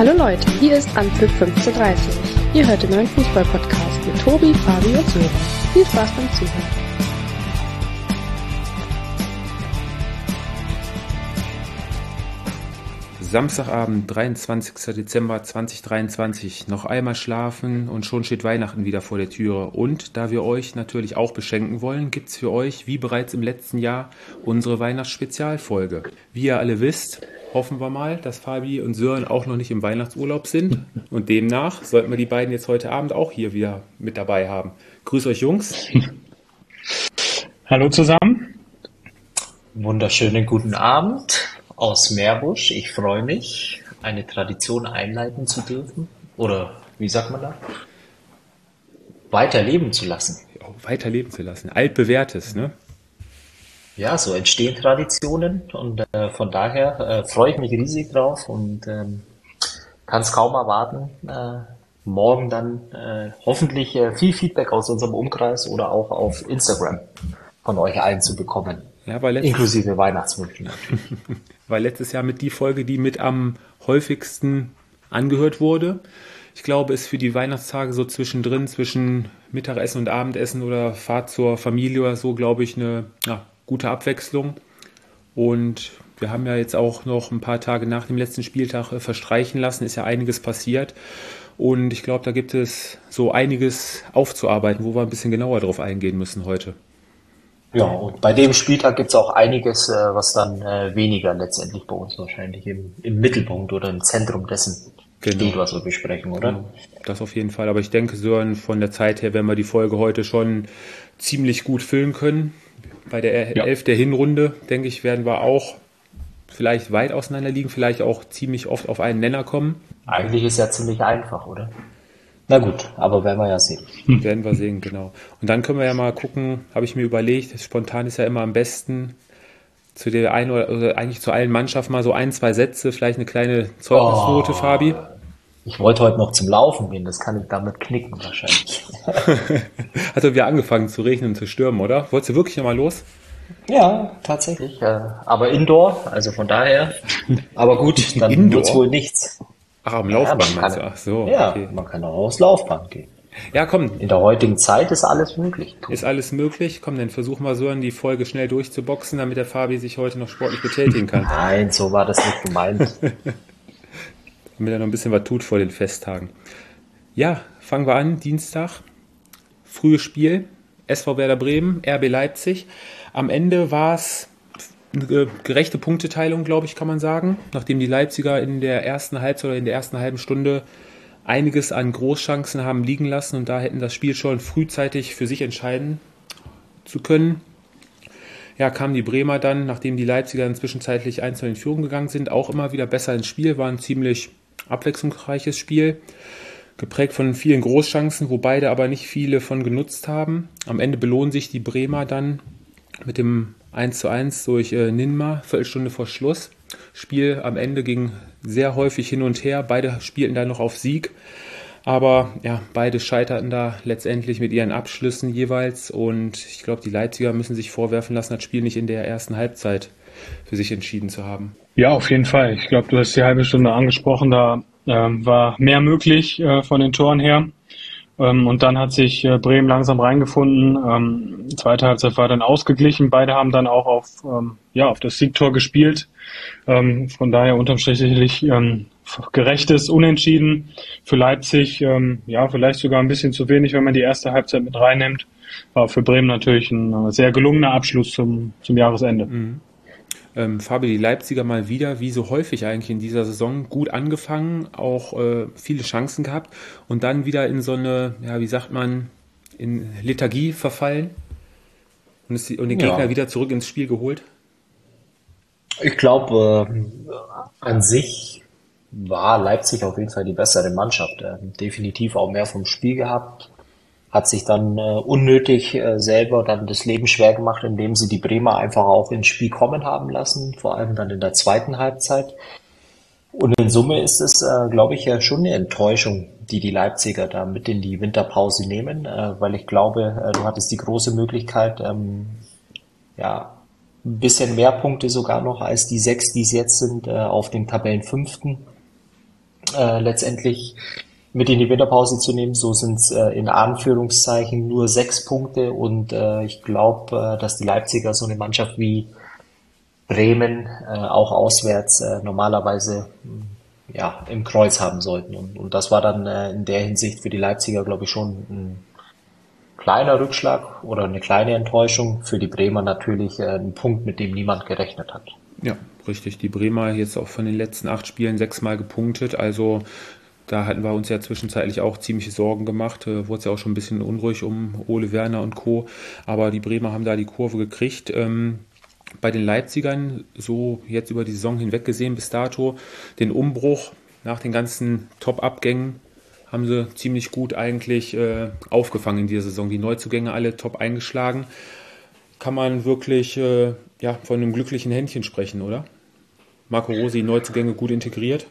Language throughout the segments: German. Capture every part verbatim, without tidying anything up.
Hallo Leute, hier ist Anpfiff fünfzehnhundertdreißig. Ihr hört den neuen Fußball-Podcast mit Tobi, Fabi und Sören. Viel Spaß beim Zuhören. Samstagabend, dreiundzwanzigster Dezember zweitausenddreiundzwanzig. Noch einmal schlafen und schon steht Weihnachten wieder vor der Tür. Und da wir euch natürlich auch beschenken wollen, gibt's für euch, wie bereits im letzten Jahr, unsere Weihnachtsspezialfolge. Wie ihr alle wisst, hoffen wir mal, dass Fabi und Sören auch noch nicht im Weihnachtsurlaub sind. Und demnach sollten wir die beiden jetzt heute Abend auch hier wieder mit dabei haben. Grüß euch, Jungs. Hallo zusammen. Wunderschönen guten Abend aus Meerbusch. Ich freue mich, eine Tradition einleiten zu dürfen. Oder wie sagt man da? Weiterleben zu lassen. Weiterleben zu lassen. Altbewährtes, ne? Ja, so entstehen Traditionen und äh, von daher äh, freue ich mich riesig drauf und ähm, kann es kaum erwarten, äh, morgen dann äh, hoffentlich äh, viel Feedback aus unserem Umkreis oder auch auf Instagram von euch allen zu bekommen. Ja, weil letztes, inklusive Weihnachtswünschen natürlich. Weil letztes Jahr mit die Folge, die mit am häufigsten angehört wurde. Ich glaube, ist für die Weihnachtstage so zwischendrin, zwischen Mittagessen und Abendessen oder Fahrt zur Familie oder so, glaube ich, eine ja, gute Abwechslung. Und wir haben ja jetzt auch noch ein paar Tage nach dem letzten Spieltag äh, verstreichen lassen, ist ja einiges passiert. Und ich glaube, da gibt es so einiges aufzuarbeiten, wo wir ein bisschen genauer drauf eingehen müssen heute. Ja, und bei dem Spieltag gibt's auch einiges, äh, was dann äh, weniger letztendlich bei uns wahrscheinlich im, im Mittelpunkt oder im Zentrum dessen Genau. steht, was wir besprechen, oder? Genau. Das auf jeden Fall. Aber ich denke, Sören, von der Zeit her werden wir die Folge heute schon ziemlich gut füllen können. Bei der Ja. Elf der Hinrunde, denke ich, werden wir auch vielleicht weit auseinander liegen, vielleicht auch ziemlich oft auf einen Nenner kommen. Eigentlich ist ja ziemlich einfach, oder? Na gut, aber werden wir ja sehen. Werden wir sehen, genau. Und dann können wir ja mal gucken, habe ich mir überlegt, spontan ist ja immer am besten, zu der einen oder, oder eigentlich zu allen Mannschaften mal so ein, zwei Sätze, vielleicht eine kleine Zeugnisnote, Oh. Fabi. Ich wollte heute noch zum Laufen gehen, das kann ich damit knicken wahrscheinlich. Hat doch wieder angefangen zu regnen und zu stürmen, oder? Wolltest du wirklich nochmal los? Ja, tatsächlich. Äh, aber Indoor, also von daher. Aber gut, dann Indoor? wird's wohl nichts. Ach, am Ja, Laufband man meinst du? kann, Ach so, ja, okay. man kann auch aufs Laufband gehen. Ja, komm, In der heutigen Zeit ist alles möglich. ist alles möglich. Komm, dann versuchen wir so an die Folge schnell durchzuboxen, damit der Fabi sich heute noch sportlich betätigen kann. Nein, so war das nicht gemeint. Damit er noch ein bisschen was tut vor den Festtagen. Ja, fangen wir an. Dienstag, frühes Spiel. S V Werder Bremen, R B Leipzig. Am Ende war es eine gerechte Punkteteilung, glaube ich, kann man sagen. Nachdem die Leipziger in der ersten Halbzeit oder in der ersten halben Stunde einiges an Großchancen haben liegen lassen und da hätten das Spiel schon frühzeitig für sich entscheiden zu können. Ja, kamen die Bremer dann, nachdem die Leipziger dann zwischenzeitlich eins zu null in Führung gegangen sind, auch immer wieder besser ins Spiel. War ein ziemlich abwechslungsreiches Spiel, geprägt von vielen Großchancen, wo beide aber nicht viele von genutzt haben. Am Ende belohnen sich die Bremer dann mit dem eins zu eins durch äh, Ninma, Viertelstunde vor Schluss. Spiel am Ende ging sehr häufig hin und her. Beide spielten da noch auf Sieg. Aber ja, beide scheiterten da letztendlich mit ihren Abschlüssen jeweils. Und ich glaube, die Leipziger müssen sich vorwerfen lassen, das Spiel nicht in der ersten Halbzeit für sich entschieden zu haben. Ja, auf jeden Fall. Ich glaube, du hast die halbe Stunde angesprochen, da ähm, war mehr möglich äh, von den Toren her. Ähm, und dann hat sich äh, Bremen langsam reingefunden. Ähm, die zweite Halbzeit war dann ausgeglichen. Beide haben dann auch auf, ähm, ja, auf das Siegtor gespielt. Ähm, von daher unterm Strich sicherlich ähm, gerechtes Unentschieden für Leipzig. Ähm, ja, vielleicht sogar ein bisschen zu wenig, wenn man die erste Halbzeit mit reinnimmt. Aber für Bremen natürlich ein äh, sehr gelungener Abschluss zum, zum Jahresende. Mhm. Ähm, Fabi, die Leipziger mal wieder, wie so häufig eigentlich in dieser Saison, gut angefangen, auch äh, viele Chancen gehabt und dann wieder in so eine, ja, wie sagt man, in Lethargie verfallen und, es, und den Ja. Gegner wieder zurück ins Spiel geholt. Ich glaube, äh, an sich war Leipzig auf jeden Fall die bessere Mannschaft. Äh, definitiv auch mehr vom Spiel gehabt. Hat sich dann äh, unnötig äh, selber dann das Leben schwer gemacht, indem sie die Bremer einfach auch ins Spiel kommen haben lassen, vor allem dann in der zweiten Halbzeit. Und in Summe ist es, äh, glaube ich, ja schon eine Enttäuschung, die die Leipziger da mit in die Winterpause nehmen, äh, weil ich glaube, äh, du hattest die große Möglichkeit, ähm, ja, ein bisschen mehr Punkte sogar noch als die sechs, die es jetzt sind, äh, auf dem Tabellenfünften äh, letztendlich mit in die Winterpause zu nehmen. So sind es äh, in Anführungszeichen nur sechs Punkte und äh, ich glaube, äh, dass die Leipziger so eine Mannschaft wie Bremen äh, auch auswärts äh, normalerweise mh, ja im Kreuz haben sollten. Und, und das war dann äh, in der Hinsicht für die Leipziger, glaube ich, schon ein kleiner Rückschlag oder eine kleine Enttäuschung. Für die Bremer natürlich äh, ein Punkt, mit dem niemand gerechnet hat. Ja, richtig. Die Bremer jetzt auch von den letzten acht Spielen sechsmal gepunktet. Also da hatten wir uns ja zwischenzeitlich auch ziemliche Sorgen gemacht. Äh, wurde es ja auch schon ein bisschen unruhig um Ole Werner und Co. Aber die Bremer haben da die Kurve gekriegt. Ähm, bei den Leipzigern, so jetzt über die Saison hinweg gesehen bis dato, den Umbruch nach den ganzen Top-Abgängen haben sie ziemlich gut eigentlich äh, aufgefangen in dieser Saison. Die Neuzugänge alle top eingeschlagen. Kann man wirklich äh, ja, von einem glücklichen Händchen sprechen, oder? Marco Rose, die Neuzugänge gut integriert?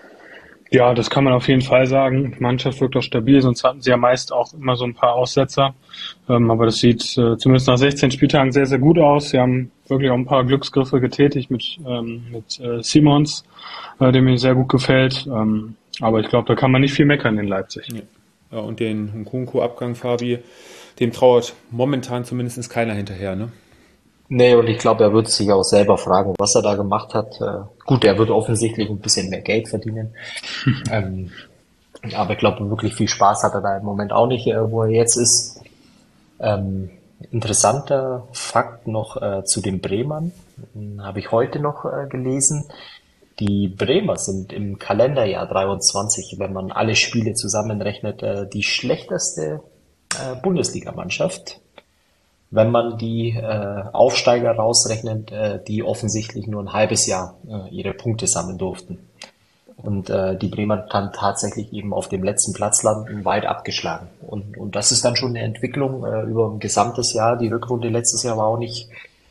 Ja, das kann man auf jeden Fall sagen. Die Mannschaft wirkt auch stabil, sonst hatten sie ja meist auch immer so ein paar Aussetzer. Ähm, aber das sieht äh, zumindest nach sechzehn Spieltagen sehr, sehr gut aus. Sie haben wirklich auch ein paar Glücksgriffe getätigt mit, ähm, mit äh, Simons, äh, der mir sehr gut gefällt. Ähm, aber ich glaube, da kann man nicht viel meckern in Leipzig. Ja, ja und den Nkunku-Abgang, Fabi, dem trauert momentan zumindest keiner hinterher, ne? Nee, und ich glaube, er wird sich auch selber fragen, was er da gemacht hat. Äh, gut, er wird offensichtlich ein bisschen mehr Geld verdienen. ähm, aber ich glaube, wirklich viel Spaß hat er da im Moment auch nicht, äh, wo er jetzt ist. Ähm, interessanter Fakt noch äh, zu den Bremern, habe ich heute noch äh, gelesen. Die Bremer sind im Kalenderjahr dreiundzwanzig, wenn man alle Spiele zusammenrechnet, äh, die schlechteste äh, Bundesligamannschaft. Wenn man die äh, Aufsteiger rausrechnet, äh, die offensichtlich nur ein halbes Jahr äh, ihre Punkte sammeln durften. Und äh, die Bremer dann tatsächlich eben auf dem letzten Platz landen, weit abgeschlagen. Und, und das ist dann schon eine Entwicklung äh, über ein gesamtes Jahr. Die Rückrunde letztes Jahr war auch nicht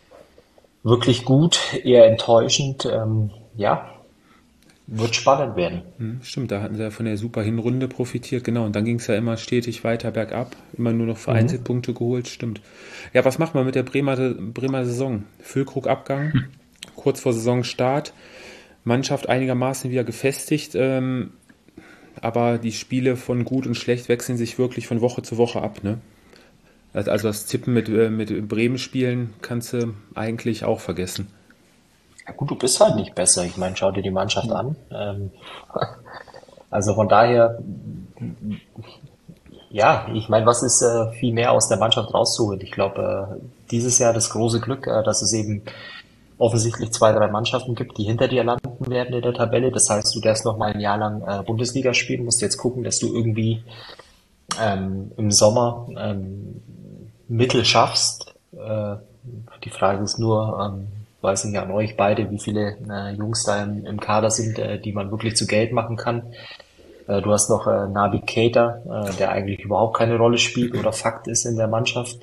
wirklich gut, eher enttäuschend. Ähm, ja, wird spannend werden. Hm, stimmt, da hatten sie ja von der super Hinrunde profitiert, genau. Und dann ging es ja immer stetig weiter bergab, immer nur noch vereinzelt mhm. Punkte geholt, stimmt. Ja, was macht man mit der Bremer, Bremer Saison? Füllkrug-Abgang, hm. kurz vor Saisonstart, Mannschaft einigermaßen wieder gefestigt, ähm, aber die Spiele von gut und schlecht wechseln sich wirklich von Woche zu Woche ab, ne? Also das Tippen mit, äh, mit Bremen spielen kannst du eigentlich auch vergessen. Ja gut, du bist halt nicht besser. Ich meine, schau dir die Mannschaft an. Ähm, also von daher, ja, ich meine, was ist äh, viel mehr aus der Mannschaft rauszuholen? Ich glaube, äh, dieses Jahr das große Glück, äh, dass es eben offensichtlich zwei, drei Mannschaften gibt, die hinter dir landen werden in der Tabelle. Das heißt, du darfst noch mal ein Jahr lang äh, Bundesliga spielen, musst jetzt gucken, dass du irgendwie ähm, im Sommer ähm, Mittel schaffst. Äh, die Frage ist nur, ähm, weiß nicht an euch beide, wie viele äh, Jungs da im, im Kader sind, äh, die man wirklich zu Geld machen kann. Äh, du hast noch äh, Naby Keita, äh, der eigentlich überhaupt keine Rolle spielt oder Fakt ist in der Mannschaft.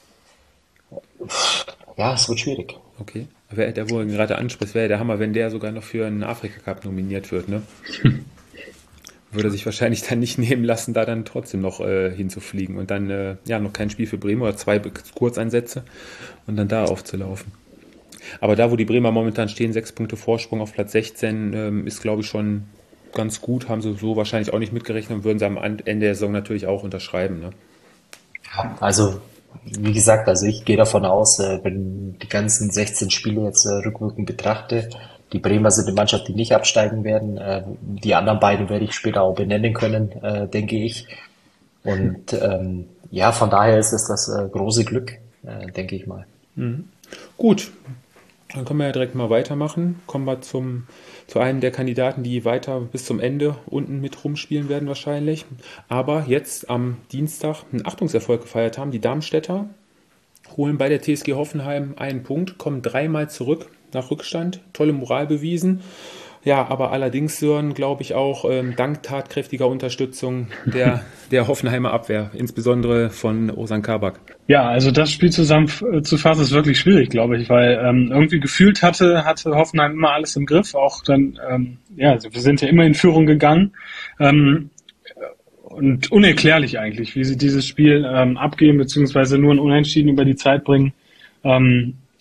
Ja, es wird schwierig. Okay. Wer der wohl gerade anspricht, wäre der Hammer, wenn der sogar noch für einen Afrika-Cup nominiert wird, ne? Würde sich wahrscheinlich dann nicht nehmen lassen, da dann trotzdem noch äh, hinzufliegen und dann äh, ja noch kein Spiel für Bremen oder zwei Kurzeinsätze und dann da aufzulaufen. Aber da, wo die Bremer momentan stehen, sechs Punkte Vorsprung auf Platz sechzehn, ähm, ist, glaube ich, schon ganz gut. Haben sie so wahrscheinlich auch nicht mitgerechnet und würden sie am Ende der Saison natürlich auch unterschreiben. Ne? Ja, also, wie gesagt, also ich gehe davon aus, äh, wenn die ganzen sechzehn Spiele jetzt äh, rückwirkend betrachte, die Bremer sind eine Mannschaft, die nicht absteigen werden. Äh, die anderen beiden werde ich später auch benennen können, äh, denke ich. Und ähm, ja, von daher ist es das äh, große Glück, äh, denke ich mal. Mhm. Gut. Dann können wir ja direkt mal weitermachen. Kommen wir zum, zu einem der Kandidaten, die weiter bis zum Ende unten mit rumspielen werden wahrscheinlich. Aber jetzt am Dienstag einen Achtungserfolg gefeiert haben. Die Darmstädter holen bei der T S G Hoffenheim einen Punkt, kommen dreimal zurück nach Rückstand. Tolle Moral bewiesen. Ja, aber allerdings, Sören, glaube ich auch ähm, dank tatkräftiger Unterstützung der, der Hoffenheimer Abwehr, insbesondere von Ozan Kabak. Ja, also das Spiel zusammenzufassen ist wirklich schwierig, glaube ich, weil ähm, irgendwie gefühlt hatte hatte Hoffenheim immer alles im Griff, auch dann, ähm, ja, also wir sind ja immer in Führung gegangen ähm, und unerklärlich eigentlich, wie sie dieses Spiel ähm, abgeben, beziehungsweise nur ein Unentschieden über die Zeit bringen. Ähm,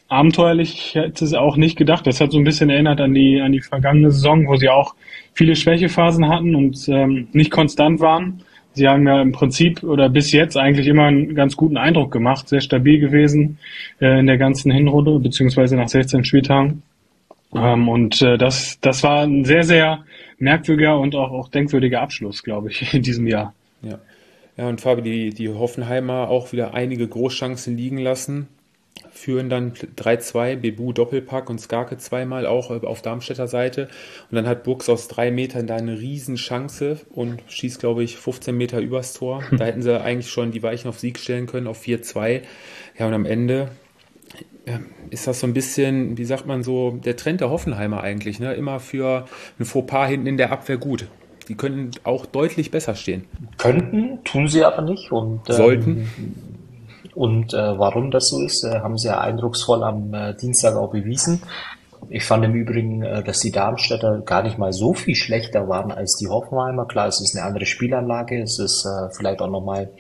abenteuerlich. Ich hätte es auch nicht gedacht. Das hat so ein bisschen erinnert an die, an die vergangene Saison, wo sie auch viele Schwächephasen hatten und ähm, nicht konstant waren. Sie haben ja im Prinzip oder bis jetzt eigentlich immer einen ganz guten Eindruck gemacht, sehr stabil gewesen äh, in der ganzen Hinrunde, beziehungsweise nach sechzehn Spieltagen. Ähm, und äh, das, das war ein sehr, sehr merkwürdiger und auch, auch denkwürdiger Abschluss, glaube ich, in diesem Jahr. Ja, ja und Fabi, die, die Hoffenheimer auch wieder einige Großchancen liegen lassen. Führen dann drei zwei, Bebu Doppelpack und Skarke zweimal auch auf Darmstädter Seite. Und dann hat Burgs aus drei Metern da eine Riesenchance und schießt, glaube ich, fünfzehn Meter übers Tor. Da hätten sie eigentlich schon die Weichen auf Sieg stellen können, auf vier zwei. Ja, und am Ende ja, ist das so ein bisschen, wie sagt man so, der Trend der Hoffenheimer eigentlich. Ne? Immer für ein Fauxpas hinten in der Abwehr gut. Die können auch deutlich besser stehen. Könnten, tun sie aber nicht. Und, ähm, Sollten. Und äh, warum das so ist, äh, haben sie ja eindrucksvoll am äh, Dienstag auch bewiesen. Ich fand im Übrigen, äh, dass die Darmstädter gar nicht mal so viel schlechter waren als die Hoffenheimer. Klar, es ist eine andere Spielanlage, es ist äh, vielleicht auch nochmal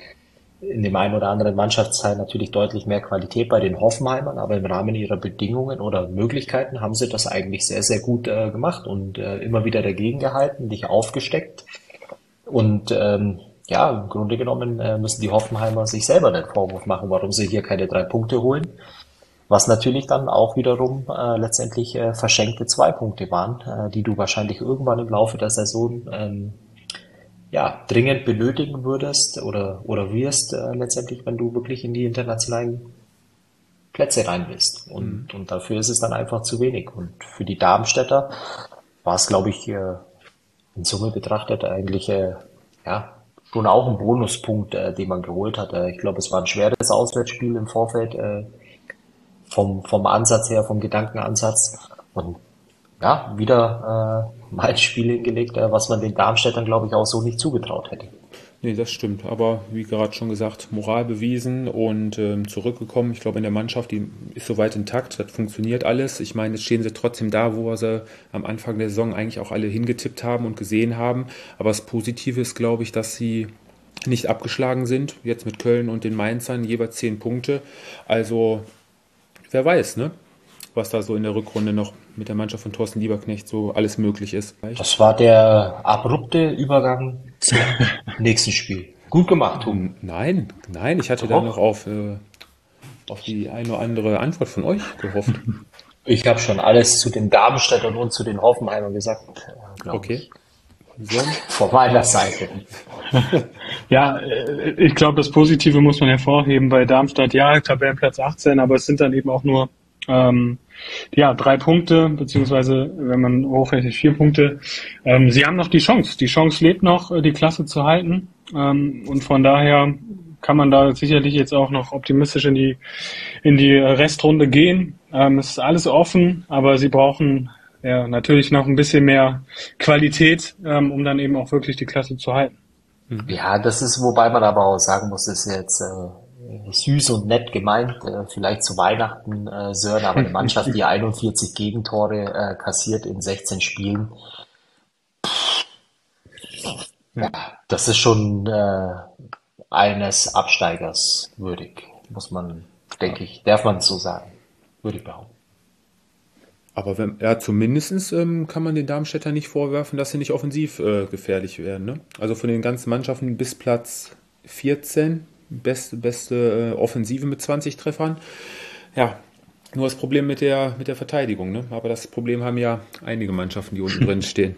in dem einen oder anderen Mannschaftsteil natürlich deutlich mehr Qualität bei den Hoffenheimern, aber im Rahmen ihrer Bedingungen oder Möglichkeiten haben sie das eigentlich sehr, sehr gut äh, gemacht und äh, immer wieder dagegen gehalten, nicht aufgesteckt. Und ähm, ja, im Grunde genommen äh, müssen die Hoffenheimer sich selber den Vorwurf machen, warum sie hier keine drei Punkte holen. Was natürlich dann auch wiederum äh, letztendlich äh, verschenkte zwei Punkte waren, äh, die du wahrscheinlich irgendwann im Laufe der Saison ähm, ja dringend benötigen würdest oder oder wirst äh, letztendlich, wenn du wirklich in die internationalen Plätze rein willst. Und, mhm. und dafür ist es dann einfach zu wenig. Und für die Darmstädter war es, glaube ich, äh, in Summe betrachtet eigentlich äh, ja schon auch ein Bonuspunkt, äh, den man geholt hat. Äh, ich glaube, es war ein schweres Auswärtsspiel im Vorfeld, äh, vom, vom Ansatz her, vom Gedankenansatz. Und ja, wieder äh, mal ein Spiel hingelegt, äh, was man den Darmstädtern, glaube ich, auch so nicht zugetraut hätte. Nee, das stimmt. Aber wie gerade schon gesagt, Moral bewiesen und ähm, zurückgekommen. Ich glaube, in der Mannschaft, die ist soweit intakt, das funktioniert alles. Ich meine, jetzt stehen sie trotzdem da, wo wir sie am Anfang der Saison eigentlich auch alle hingetippt haben und gesehen haben. Aber das Positive ist, glaube ich, dass sie nicht abgeschlagen sind. Jetzt mit Köln und den Mainzern jeweils zehn Punkte. Also, wer weiß, ne? Was da so in der Rückrunde noch mit der Mannschaft von Thorsten Lieberknecht so alles möglich ist. Das war der abrupte Übergang zum nächsten Spiel. Gut gemacht, Tom. Nein, nein, ich hatte Doch. da noch auf, äh, auf die eine oder andere Antwort von euch gehofft. Ich habe schon alles zu den Darmstädtern und zu den Hoffenheimern gesagt. Okay. So. Von meiner Seite. Ja, ich glaube, das Positive muss man hervorheben bei Darmstadt. Ja, Tabellenplatz achtzehn, aber es sind dann eben auch nur Ähm, ja, drei Punkte, beziehungsweise, wenn man hochrechnet, vier Punkte. Ähm, sie haben noch die Chance. Die Chance lebt noch, die Klasse zu halten. Ähm, und von daher kann man da sicherlich jetzt auch noch optimistisch in die, in die Restrunde gehen. Ähm, es ist alles offen, aber sie brauchen ja natürlich noch ein bisschen mehr Qualität, ähm, um dann eben auch wirklich die Klasse zu halten. Ja, das ist, wobei man aber auch sagen muss, ist jetzt, äh, süß und nett gemeint, äh, vielleicht zu Weihnachten, äh, Sören, aber eine Mannschaft, die einundvierzig Gegentore äh, kassiert in sechzehn Spielen, ja, das ist schon äh, eines Absteigers würdig, muss man, denke ich, darf man so sagen, würde ich behaupten. Aber wenn, ja, zumindest ähm, kann man den Darmstädter nicht vorwerfen, dass sie nicht offensiv äh, gefährlich werden. Ne? Also von den ganzen Mannschaften bis Platz vierzehn, beste, beste äh, Offensive mit zwanzig Treffern. Ja, nur das Problem mit der, mit der Verteidigung. Ne? Aber das Problem haben ja einige Mannschaften, die unten drin stehen.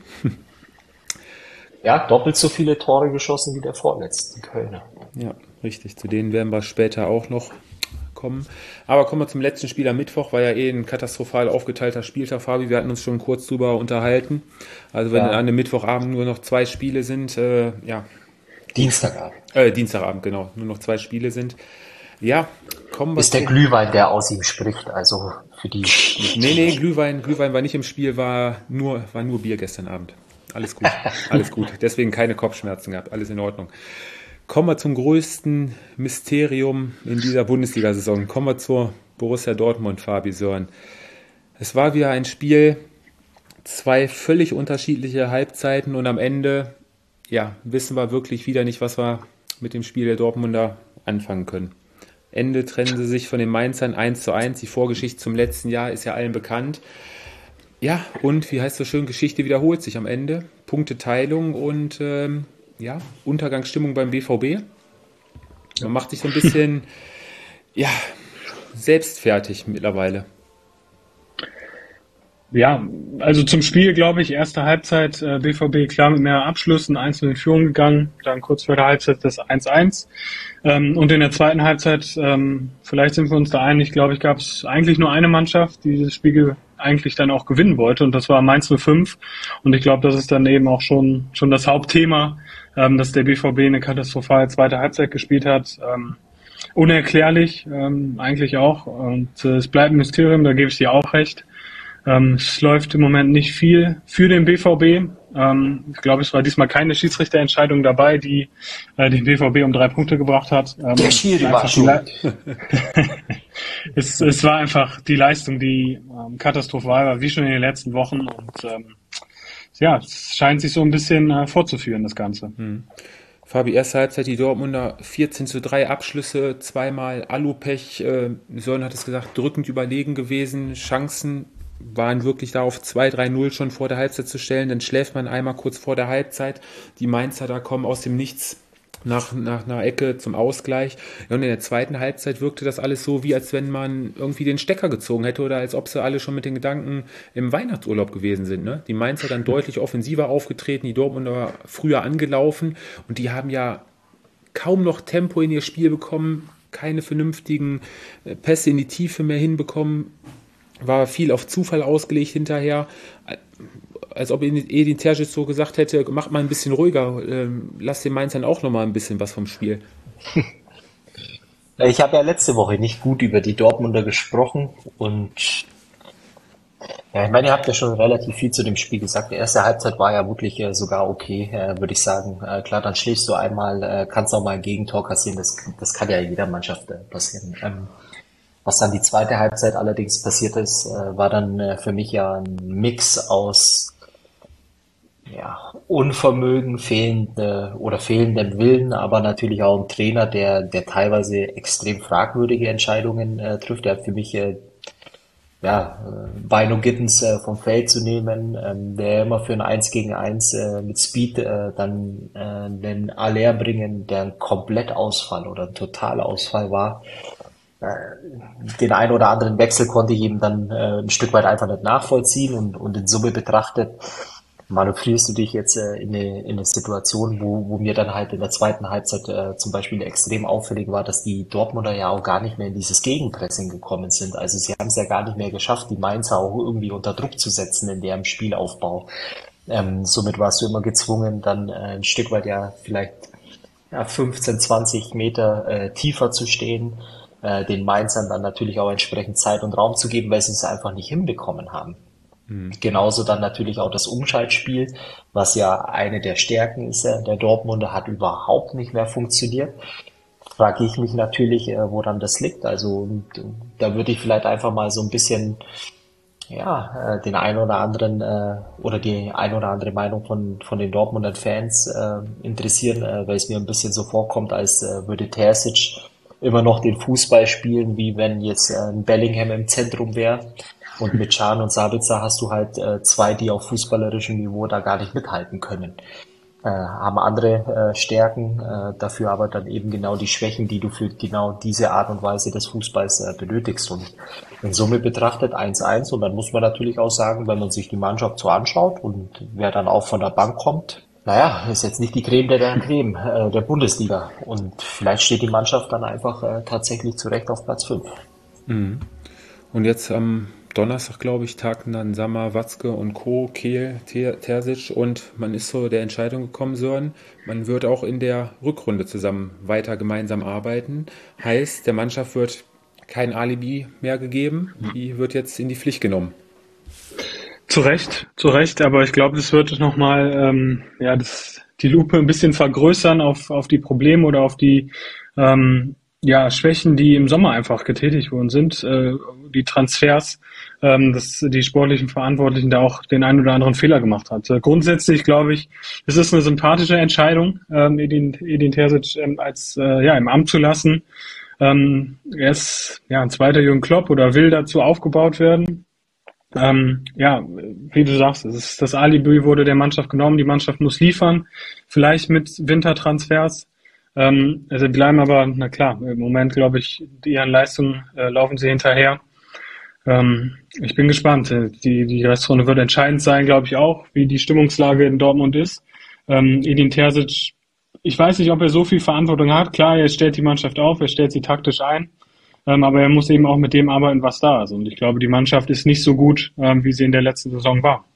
Ja, doppelt so viele Tore geschossen wie der vorletzte Kölner. Ja, richtig. Zu denen werden wir später auch noch kommen. Aber kommen wir zum letzten Spiel am Mittwoch. War ja eh ein katastrophal aufgeteilter Spieltag, Fabi. Wir hatten uns schon kurz drüber unterhalten. Also wenn ja. an einem Mittwochabend nur noch zwei Spiele sind, äh, ja. Dienstagabend. Äh, Dienstagabend, genau. Nur noch zwei Spiele sind. Ja, kommen wir. Ist der Glühwein, der aus ihm spricht, also für die. Nee, nee, Glühwein, Glühwein war nicht im Spiel, war nur, war nur Bier gestern Abend. Alles gut, alles gut. Deswegen keine Kopfschmerzen gehabt, alles in Ordnung. Kommen wir zum größten Mysterium in dieser Bundesliga-Saison. Kommen wir zur Borussia Dortmund, Fabi Sören. Es war wieder ein Spiel, zwei völlig unterschiedliche Halbzeiten und am Ende, ja, wissen wir wirklich wieder nicht, was wir mit dem Spiel der Dortmunder anfangen können. Ende trennen sie sich von den Mainzern eins zu eins. Die Vorgeschichte zum letzten Jahr ist ja allen bekannt. Ja, und wie heißt so schön, Geschichte wiederholt sich am Ende. Punkteteilung und ähm, ja, Untergangsstimmung beim B V B. Man macht sich so ein bisschen ja, selbst fertig mittlerweile. Ja, also zum Spiel, glaube ich, erste Halbzeit äh, B V B klar mit mehr Abschlüssen, einzeln in Führung gegangen, dann kurz vor der Halbzeit das eins eins. Ähm, und in der zweiten Halbzeit, ähm, vielleicht sind wir uns da einig, glaube ich, gab es eigentlich nur eine Mannschaft, die dieses Spiel eigentlich dann auch gewinnen wollte, und das war Mainz null fünf. Und ich glaube, das ist dann eben auch schon schon das Hauptthema, ähm, dass der B V B eine katastrophale zweite Halbzeit gespielt hat. Ähm, unerklärlich, ähm, eigentlich auch. Und äh, es bleibt ein Mysterium, da gebe ich dir auch recht. Ähm, es läuft im Moment nicht viel für den B V B. Ähm, ich glaube, es war diesmal keine Schiedsrichterentscheidung dabei, die äh, den B V B um drei Punkte gebracht hat. Ähm, Der Schiri war schon. es, es war einfach die Leistung, die ähm, katastrophal war, wie schon in den letzten Wochen. Und ähm, ja, es scheint sich so ein bisschen äh, fortzuführen, das Ganze. Hm. Fabi, erste Halbzeit, die Dortmunder vierzehn zu drei Abschlüsse, zweimal Alupech. Äh, Sören hat es gesagt, drückend überlegen gewesen, Chancen waren wirklich da auf zwei drei null schon vor der Halbzeit zu stellen. Dann schläft man einmal kurz vor der Halbzeit. Die Mainzer da kommen aus dem Nichts nach, nach einer Ecke zum Ausgleich. Ja, und in der zweiten Halbzeit wirkte das alles so, wie als wenn man irgendwie den Stecker gezogen hätte oder als ob sie alle schon mit den Gedanken im Weihnachtsurlaub gewesen sind. Ne? Die Mainzer dann deutlich offensiver aufgetreten, die Dortmunder früher angelaufen, und die haben ja kaum noch Tempo in ihr Spiel bekommen, keine vernünftigen Pässe in die Tiefe mehr hinbekommen. War viel auf Zufall ausgelegt hinterher, als ob Edin Terzic so gesagt hätte, macht mal ein bisschen ruhiger, ähm, lass den Mainzern auch noch mal ein bisschen was vom Spiel. Ich habe ja letzte Woche nicht gut über die Dortmunder gesprochen, und ja, ich meine, ihr habt ja schon relativ viel zu dem Spiel gesagt. Die erste Halbzeit war ja wirklich äh, sogar okay, äh, würde ich sagen. Äh, klar, dann schläfst du einmal, äh, kannst auch mal ein Gegentor kassieren, das, das kann ja jeder Mannschaft äh, passieren. Ähm, Was dann die zweite Halbzeit allerdings passiert ist, äh, war dann äh, für mich ja ein Mix aus ja, Unvermögen, fehlende oder fehlendem Willen, aber natürlich auch ein Trainer, der der teilweise extrem fragwürdige Entscheidungen äh, trifft. Der hat für mich äh, ja, äh, Bino Gittens äh, vom Feld zu nehmen, ähm, der immer für ein eins gegen eins äh, mit Speed äh, dann äh, den Aller bringen, der ein Komplettausfall oder ein Totalausfall war. Den einen oder anderen Wechsel konnte ich eben dann äh, ein Stück weit einfach nicht nachvollziehen, und, und in Summe betrachtet manövrierst du dich jetzt äh, in, eine, in eine Situation, wo, wo mir dann halt in der zweiten Halbzeit äh, zum Beispiel extrem auffällig war, dass die Dortmunder ja auch gar nicht mehr in dieses Gegenpressing gekommen sind. Also sie haben es ja gar nicht mehr geschafft, die Mainzer auch irgendwie unter Druck zu setzen in deren Spielaufbau. Ähm, somit warst du immer gezwungen, dann äh, ein Stück weit ja vielleicht ja, fünfzehn, zwanzig Meter äh, tiefer zu stehen, den Mainzern dann natürlich auch entsprechend Zeit und Raum zu geben, weil sie es einfach nicht hinbekommen haben. Mhm. Genauso dann natürlich auch das Umschaltspiel, was ja eine der Stärken ist der Dortmunder, hat überhaupt nicht mehr funktioniert. Frage ich mich natürlich, woran das liegt. Also da würde ich vielleicht einfach mal so ein bisschen ja, den ein oder anderen oder die ein oder andere Meinung von von den Dortmunder Fans interessieren, weil es mir ein bisschen so vorkommt, als würde Terzic immer noch den Fußball spielen, wie wenn jetzt äh, ein Bellingham im Zentrum wäre. Und mit Can und Sabitzer hast du halt äh, zwei, die auf fußballerischem Niveau da gar nicht mithalten können. Äh, haben andere äh, Stärken, äh, dafür aber dann eben genau die Schwächen, die du für genau diese Art und Weise des Fußballs äh, benötigst. Und in Summe betrachtet eins eins, und dann muss man natürlich auch sagen, wenn man sich die Mannschaft so anschaut und wer dann auch von der Bank kommt, naja, ist jetzt nicht die Creme der, der Creme äh, der Bundesliga. Und vielleicht steht die Mannschaft dann einfach äh, tatsächlich zurecht auf Platz fünf. Mhm. Und jetzt am Donnerstag, glaube ich, tagten dann Sammer, Watzke und Co., Kehl, Ter- Terzic, und man ist so der Entscheidung gekommen, Sören, man wird auch in der Rückrunde zusammen weiter gemeinsam arbeiten. Heißt, der Mannschaft wird kein Alibi mehr gegeben, die wird jetzt in die Pflicht genommen. Zu Recht, zu Recht, aber ich glaube, das wird nochmal ähm, ja, das, die Lupe ein bisschen vergrößern auf, auf die Probleme oder auf die ähm, ja, Schwächen, die im Sommer einfach getätigt worden sind, äh, die Transfers, ähm, dass die sportlichen Verantwortlichen da auch den einen oder anderen Fehler gemacht hat. Äh, grundsätzlich glaube ich, es ist eine sympathische Entscheidung, ähm, Edin, Edin Terzic ähm, als äh, ja, im Amt zu lassen. Ähm, er ist ja ein zweiter Jürgen Klopp oder will dazu aufgebaut werden. Ähm, ja, wie du sagst, es ist, das Alibi wurde der Mannschaft genommen, die Mannschaft muss liefern, vielleicht mit Wintertransfers. Ähm, also bleiben aber, na klar, im Moment glaube ich, ihren Leistungen äh, laufen sie hinterher. Ähm, ich bin gespannt. Die, die Restrunde wird entscheidend sein, glaube ich auch, wie die Stimmungslage in Dortmund ist. Ähm, Edin Terzic, ich weiß nicht, ob er so viel Verantwortung hat. Klar, er stellt die Mannschaft auf, er stellt sie taktisch ein. Ähm, aber er muss eben auch mit dem arbeiten, was da ist. Und ich glaube, die Mannschaft ist nicht so gut, ähm, wie sie in der letzten Saison war.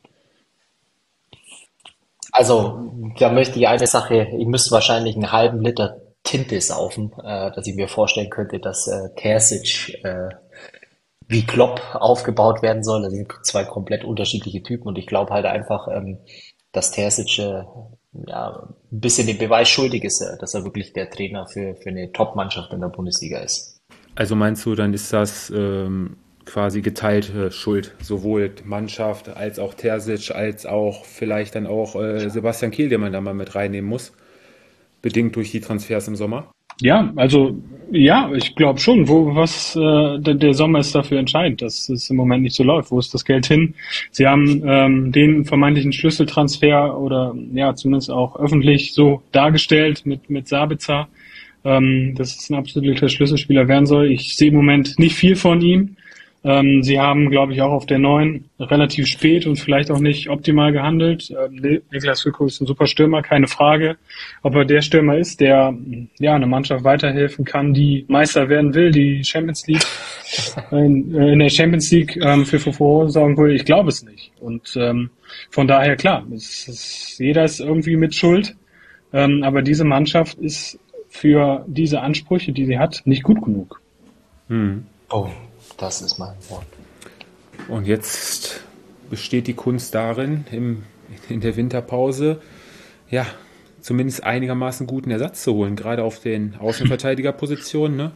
Also, da möchte ich eine Sache, ich müsste wahrscheinlich einen halben Liter Tinte saufen, äh, dass ich mir vorstellen könnte, dass äh, Terzic äh, wie Klopp aufgebaut werden soll. Das sind zwei komplett unterschiedliche Typen und ich glaube halt einfach, ähm, dass Terzic äh, ja, ein bisschen den Beweis schuldig ist, äh, dass er wirklich der Trainer für, für eine Top-Mannschaft in der Bundesliga ist. Also meinst du, dann ist das ähm, quasi geteilte Schuld, sowohl Mannschaft als auch Terzic, als auch vielleicht dann auch äh, Sebastian Kehl, den man da mal mit reinnehmen muss, bedingt durch die Transfers im Sommer? Ja, also ja, ich glaube schon. Wo was äh, der, der Sommer ist dafür entscheidend, dass es im Moment nicht so läuft. Wo ist das Geld hin? Sie haben ähm, den vermeintlichen Schlüsseltransfer oder ja zumindest auch öffentlich so dargestellt mit mit Sabitzer, ähm, dass es ein absoluter Schlüsselspieler werden soll. Ich sehe im Moment nicht viel von ihm. Ähm, sie haben, glaube ich, auch auf der neun relativ spät und vielleicht auch nicht optimal gehandelt. Ähm, Niklas Füllkrug ist ein super Stürmer, keine Frage. Ob er der Stürmer ist, der ja einer Mannschaft weiterhelfen kann, die Meister werden will, die Champions League in, äh, in der Champions League ähm, für Furore sorgen will, ich glaube es nicht. Und ähm, von daher klar, es ist, jeder ist irgendwie mit Schuld. Ähm, aber diese Mannschaft ist für diese Ansprüche, die sie hat, nicht gut genug. Hm. Oh. Das ist mein Wort. Und jetzt besteht die Kunst darin, im, in der Winterpause, ja, zumindest einigermaßen guten Ersatz zu holen, gerade auf den Außenverteidigerpositionen. Ne?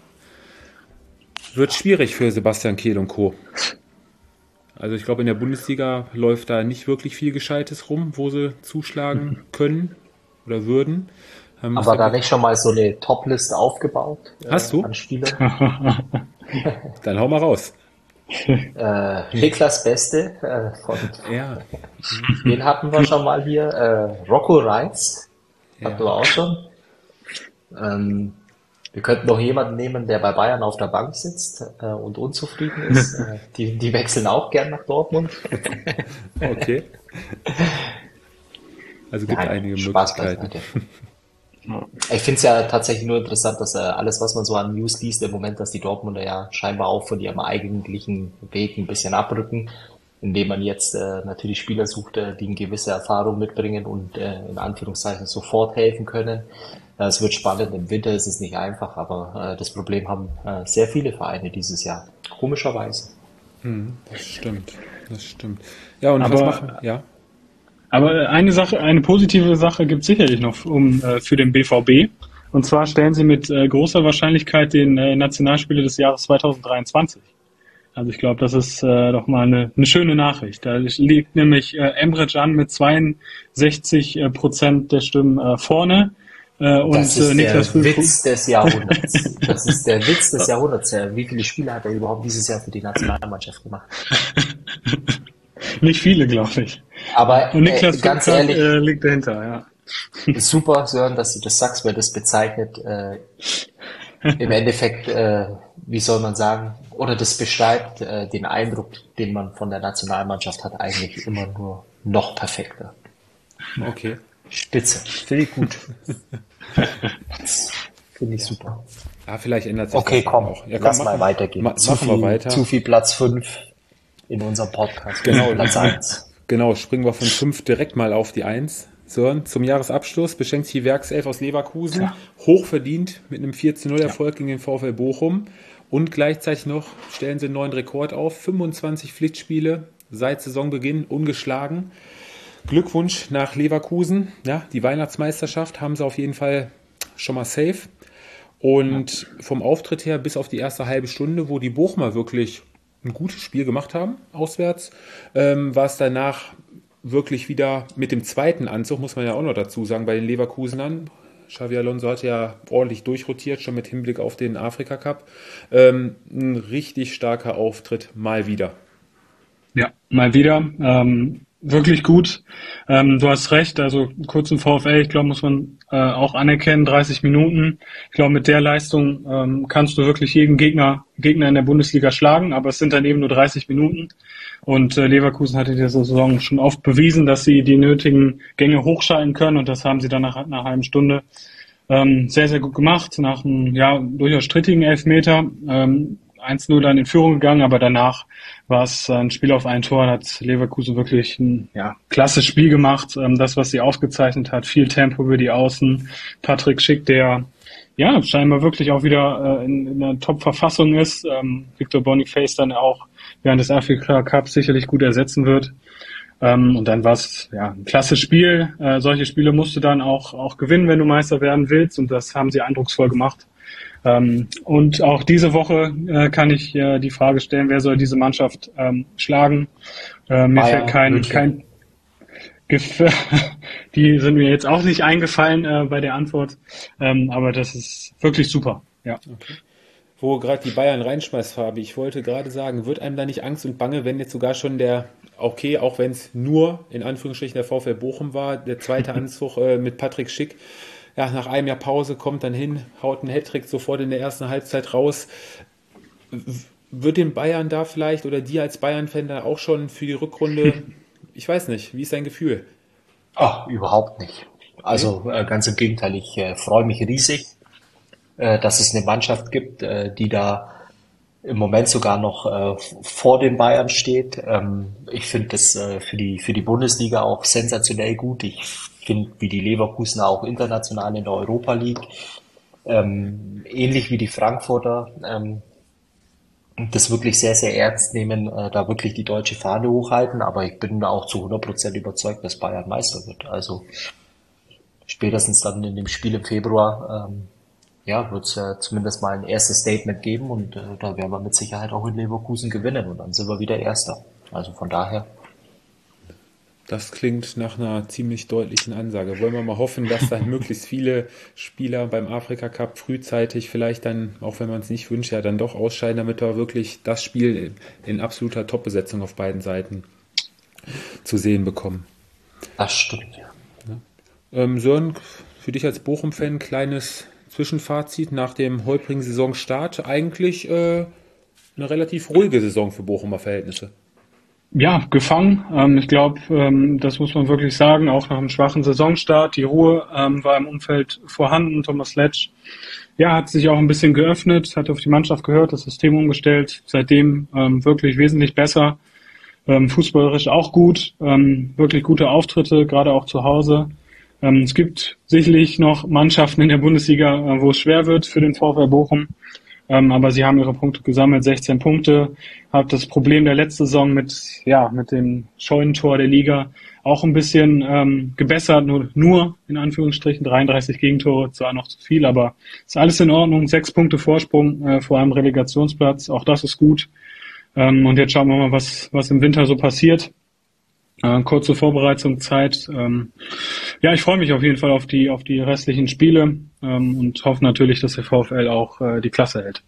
Wird schwierig für Sebastian Kehl und Co. Also ich glaube, in der Bundesliga läuft da nicht wirklich viel Gescheites rum, wo sie zuschlagen können oder würden. Aber da nicht schon mal so eine Top-Liste aufgebaut? Hast äh, du? An Spieler? Dann hau mal raus. Äh, Niklas Beste, äh, von, Ja. den hatten wir schon mal hier. Äh, Rocco Reitz hatten Ja. wir auch schon. Ähm, wir könnten noch jemanden nehmen, der bei Bayern auf der Bank sitzt äh, und unzufrieden ist. Äh, die, die wechseln auch gern nach Dortmund. Okay. Also gibt Nein, einige Spaß Möglichkeiten. beiseite. Ich finde es ja tatsächlich nur interessant, dass äh, alles, was man so an News liest im Moment, dass die Dortmunder ja scheinbar auch von ihrem eigentlichen Weg ein bisschen abrücken, indem man jetzt äh, natürlich Spieler sucht, äh, die eine gewisse Erfahrung mitbringen und äh, in Anführungszeichen sofort helfen können. Äh, es wird spannend, im Winter ist es nicht einfach, aber äh, das Problem haben äh, sehr viele Vereine dieses Jahr, komischerweise. Hm, das stimmt, das stimmt. Ja, und Aber- was machen? Ja. Aber eine Sache, eine positive Sache gibt es sicherlich noch um, äh, für den B V B. Und zwar stellen sie mit äh, großer Wahrscheinlichkeit den äh, Nationalspieler des Jahres zwanzig dreiundzwanzig. Also ich glaube, das ist äh, doch mal eine, eine schöne Nachricht. Da liegt nämlich äh, Emre Can mit zweiundsechzig Prozent der Stimmen äh, vorne. Äh, und Das ist äh, Niklas der Füllkrug. Witz des Jahrhunderts. Das ist der Witz des Jahrhunderts. Ja, wie viele Spiele hat er überhaupt dieses Jahr für die Nationalmannschaft gemacht? Nicht viele, glaube ich. Aber Und Niklas äh, ganz Füllkrug ehrlich, äh, liegt dahinter, ja. super, Sören, dass du das sagst, weil das bezeichnet äh, im Endeffekt, äh, wie soll man sagen, oder das beschreibt äh, den Eindruck, den man von der Nationalmannschaft hat, eigentlich immer nur noch perfekter. Okay. Spitze. Finde ich gut. Finde ich super. Ah, vielleicht ändert sich Okay, das komm, auch. Ja, komm, lass machen- mal weitergehen. ma- zu, machen wir viel, weiter. zu viel Platz fünf in unserem Podcast. Genau. Platz eins. Genau, springen wir von fünf direkt mal auf die eins. Sören, zum Jahresabschluss beschenkt sich die Werkself aus Leverkusen. Ja. Hochverdient mit einem vier zu null Erfolg gegen den VfL Bochum. Und gleichzeitig noch stellen sie einen neuen Rekord auf. fünfundzwanzig Pflichtspiele seit Saisonbeginn ungeschlagen. Glückwunsch nach Leverkusen. Ja, die Weihnachtsmeisterschaft haben sie auf jeden Fall schon mal safe. Und vom Auftritt her bis auf die erste halbe Stunde, wo die Bochumer wirklich ein gutes Spiel gemacht haben, auswärts, ähm, war es danach wirklich wieder mit dem zweiten Anzug, muss man ja auch noch dazu sagen, bei den Leverkusenern. Xabi Alonso hat ja ordentlich durchrotiert, schon mit Hinblick auf den Afrika-Cup. Ähm, ein richtig starker Auftritt, mal wieder. Ja, mal wieder. Ähm, wirklich gut. Ähm, du hast recht, also kurzen VfL, ich glaube, muss man äh, auch anerkennen, dreißig Minuten. Ich glaube, mit der Leistung ähm, kannst du wirklich jeden Gegner Gegner in der Bundesliga schlagen, aber es sind dann eben nur dreißig Minuten. Und äh, Leverkusen hatte diese Saison schon oft bewiesen, dass sie die nötigen Gänge hochschalten können, und das haben sie dann nach einer halben Stunde ähm, sehr, sehr gut gemacht, nach einem ja durchaus strittigen Elfmeter. Ähm, eins null dann in Führung gegangen, aber danach war es ein Spiel auf ein Tor, hat Leverkusen wirklich ein ja, klasse Spiel gemacht. Ähm, das, was sie ausgezeichnet hat, viel Tempo über die Außen. Patrick Schick, der ja scheinbar wirklich auch wieder äh, in, in einer Top-Verfassung ist. Ähm, Victor Boniface dann auch während des Afrika Cups sicherlich gut ersetzen wird. Ähm, und dann war es ja ein klasse Spiel. Äh, solche Spiele musst du dann auch, auch gewinnen, wenn du Meister werden willst, und das haben sie eindrucksvoll gemacht. Ähm, und auch diese Woche äh, kann ich äh, die Frage stellen, wer soll diese Mannschaft ähm, schlagen? Äh, mir Bayern, fällt kein, München. kein Gef- die sind mir jetzt auch nicht eingefallen äh, bei der Antwort, ähm, aber das ist wirklich super. Ja. Okay. Wo gerade die Bayern reinschmeißt, Fabi, ich wollte gerade sagen, wird einem da nicht Angst und Bange, wenn jetzt sogar schon der, okay, auch wenn es nur in Anführungsstrichen der VfL Bochum war, der zweite Anzug äh, mit Patrick Schick, ja, nach einem Jahr Pause kommt dann hin, haut einen Hattrick sofort in der ersten Halbzeit raus. W- Wird den Bayern da vielleicht oder dir als Bayern-Fan da auch schon für die Rückrunde, ich weiß nicht, wie ist dein Gefühl? Ach, überhaupt nicht. Also äh, ganz im Gegenteil, ich äh, freue mich riesig, äh, dass es eine Mannschaft gibt, äh, die da im Moment sogar noch äh, vor den Bayern steht. Ähm, ich finde das äh, für die für die Bundesliga auch sensationell gut. Ich finde, wie die Leverkusener auch international in der Europa League, ähm, ähnlich wie die Frankfurter, ähm, das wirklich sehr, sehr ernst nehmen, äh, da wirklich die deutsche Fahne hochhalten. Aber ich bin auch zu hundert Prozent überzeugt, dass Bayern Meister wird. Also spätestens dann in dem Spiel im Februar, ähm, ja, wird es ja zumindest mal ein erstes Statement geben, und äh, da werden wir mit Sicherheit auch in Leverkusen gewinnen, und dann sind wir wieder Erster. Also von daher, Das klingt nach einer ziemlich deutlichen Ansage. Wollen wir mal hoffen, dass dann möglichst viele Spieler beim Afrika Cup frühzeitig vielleicht dann, auch wenn man es nicht wünscht, ja dann doch ausscheiden, damit wir wirklich das Spiel in absoluter Top-Besetzung auf beiden Seiten zu sehen bekommen. das stimmt. Ähm, Sören, für dich als Bochum-Fan, kleines Zwischenfazit nach dem holprigen Saisonstart. Eigentlich äh, eine relativ ruhige Saison für Bochumer Verhältnisse. Ja, gefangen. Ähm, ich glaube, ähm, das muss man wirklich sagen, auch nach einem schwachen Saisonstart. Die Ruhe ähm, war im Umfeld vorhanden. Thomas Letsch, ja, hat sich auch ein bisschen geöffnet, hat auf die Mannschaft gehört, das System umgestellt. Seitdem ähm, wirklich wesentlich besser. Ähm, fußballerisch auch gut, ähm, wirklich gute Auftritte, gerade auch zu Hause. Ähm, es gibt sicherlich noch Mannschaften in der Bundesliga, äh, wo es schwer wird für den VfL Bochum. Ähm, aber sie haben ihre Punkte gesammelt, sechzehn Punkte. Hat das Problem der letzten Saison mit, ja, mit dem Scheunentor der Liga auch ein bisschen ähm, gebessert. Nur, nur in Anführungsstrichen dreiunddreißig Gegentore, zwar noch zu viel, aber ist alles in Ordnung. Sechs Punkte Vorsprung äh, vor einem Relegationsplatz, auch das ist gut. Ähm, und jetzt schauen wir mal, was, was im Winter so passiert. Äh, kurze Vorbereitungszeit. Ähm, ja, ich freue mich auf jeden Fall auf die auf die restlichen Spiele ähm, und hoffe natürlich, dass der VfL auch äh, die Klasse hält.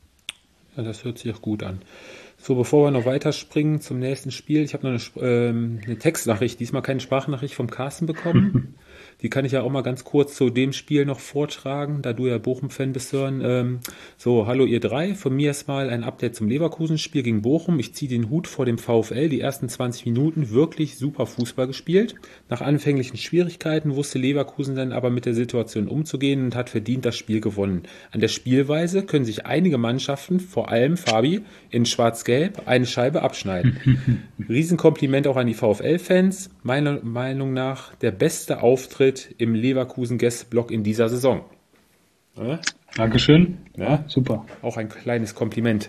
Ja, das hört sich auch gut an. So, bevor wir noch weiterspringen zum nächsten Spiel, ich habe noch eine, ähm, eine Textnachricht, diesmal keine Sprachnachricht vom Carsten bekommen. Die kann ich ja auch mal ganz kurz zu dem Spiel noch vortragen, da du ja Bochum-Fan bist, Sören. Ähm, so, hallo ihr drei. Von mir ist mal ein Update zum Leverkusen-Spiel gegen Bochum. Ich ziehe den Hut vor dem VfL. Die ersten zwanzig Minuten wirklich super Fußball gespielt. Nach anfänglichen Schwierigkeiten wusste Leverkusen dann aber mit der Situation umzugehen und hat verdient das Spiel gewonnen. An der Spielweise können sich einige Mannschaften, vor allem Fabi, in Schwarz-Gelb eine Scheibe abschneiden. Riesenkompliment auch an die VfL-Fans. Meiner Meinung nach der beste Auftritt im Leverkusen-Gästeblock in dieser Saison. Ja? Dankeschön. Ja, Ja, super. Auch ein kleines Kompliment.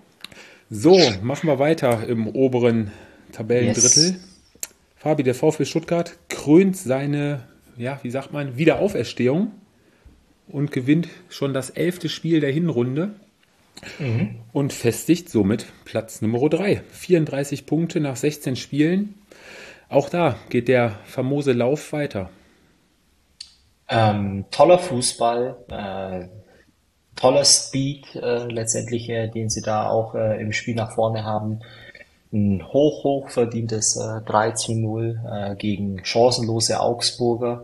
So, machen wir weiter im oberen Tabellendrittel. Yes. Fabi, der VfB Stuttgart krönt seine, ja, wie sagt man, Wiederauferstehung und gewinnt schon das elfte Spiel der Hinrunde Mhm. und festigt somit Platz Nummer drei. vierunddreißig Punkte nach sechzehn Spielen. Auch da geht der famose Lauf weiter. Ähm, toller Fußball, äh, toller Speed äh, letztendlich, äh, den sie da auch äh, im Spiel nach vorne haben. Ein hoch, hoch verdientes äh, drei zu null äh, gegen chancenlose Augsburger.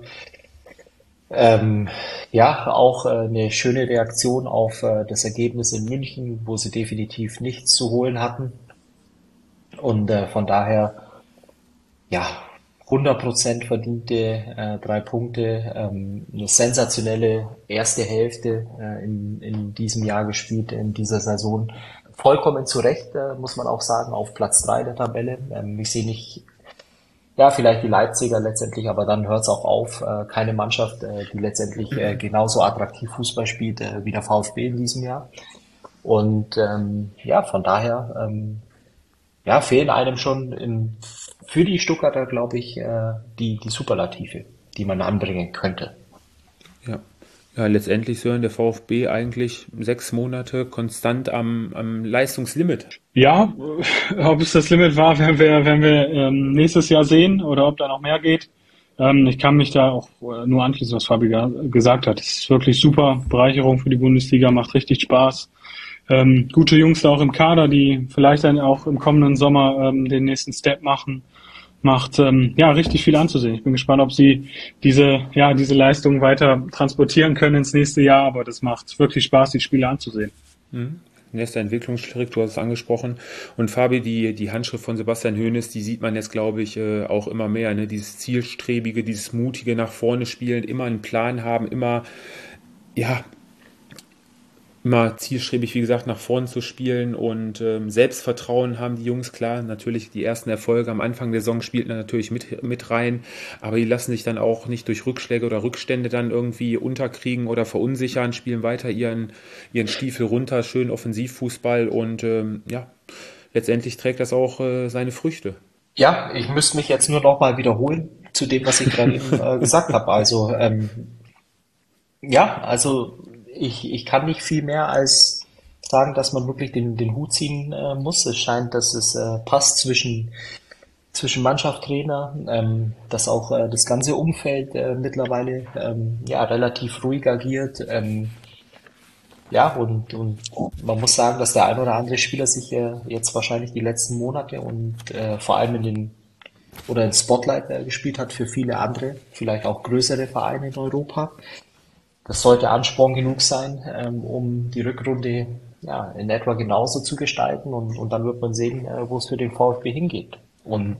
Ähm, ja, auch äh, eine schöne Reaktion auf äh, das Ergebnis in München, wo sie definitiv nichts zu holen hatten. Und äh, von daher, ja, hundert Prozent verdiente äh, drei Punkte, ähm, eine sensationelle erste Hälfte äh, in, in diesem Jahr gespielt, in dieser Saison. Vollkommen zu Recht, äh, muss man auch sagen, auf Platz drei der Tabelle. Ähm, ich sehe nicht, ja, vielleicht die Leipziger letztendlich, aber dann hört es auch auf. Äh, keine Mannschaft, äh, die letztendlich äh, genauso attraktiv Fußball spielt äh, wie der VfB in diesem Jahr. Und ähm, ja, von daher, ähm, ja, fehlen einem schon im, für die Stuttgarter, glaube ich, äh, die, die Superlative, die man anbringen könnte. Ja. Ja, letztendlich Sören, der VfB eigentlich sechs Monate konstant am, am Leistungslimit. Ja, äh, ob es das Limit war, werden wir, werden wir ähm, nächstes Jahr sehen oder ob da noch mehr geht. Ähm, ich kann mich da auch äh, nur anschließen, was Fabi ga- gesagt hat. Es ist wirklich super, Bereicherung für die Bundesliga, macht richtig Spaß. Ähm, gute Jungs da auch im Kader, die vielleicht dann auch im kommenden Sommer ähm, den nächsten Step machen. Macht ähm, ja richtig viel anzusehen. Ich bin gespannt, ob sie diese ja diese Leistung weiter transportieren können ins nächste Jahr, aber das macht wirklich Spaß, die Spiele anzusehen. Mhm. Nächster Entwicklungsschritt, du hast es angesprochen. Und Fabi, die, die Handschrift von Sebastian Hoeneß, die sieht man jetzt, glaube ich, äh, auch immer mehr. Ne? Dieses zielstrebige, dieses mutige nach vorne spielen, immer einen Plan haben, immer, ja, immer zielstrebig, wie gesagt, nach vorne zu spielen und ähm, Selbstvertrauen haben die Jungs, klar, natürlich die ersten Erfolge am Anfang der Saison spielten dann natürlich mit, mit rein, aber die lassen sich dann auch nicht durch Rückschläge oder Rückstände dann irgendwie unterkriegen oder verunsichern, spielen weiter ihren, ihren Stiefel runter, schön Offensivfußball und ähm, ja, letztendlich trägt das auch äh, seine Früchte. Ja, ich müsste mich jetzt nur noch mal wiederholen zu dem, was ich gerade eben äh, gesagt habe. Also ähm, ja, also ich, ich kann nicht viel mehr als sagen, dass man wirklich den, den Hut ziehen äh, muss. Es scheint, dass es äh, passt zwischen, zwischen Mannschaft, Trainer, ähm, dass auch äh, das ganze Umfeld äh, mittlerweile ähm, ja, relativ ruhig agiert. Ähm, ja, und, und man muss sagen, dass der ein oder andere Spieler sich äh, jetzt wahrscheinlich die letzten Monate und äh, vor allem in den oder in Spotlight äh, gespielt hat für viele andere, vielleicht auch größere Vereine in Europa. Das sollte Ansporn genug sein, ähm, um die Rückrunde ja, in etwa genauso zu gestalten und, und dann wird man sehen, äh, wo es für den VfB hingeht. Und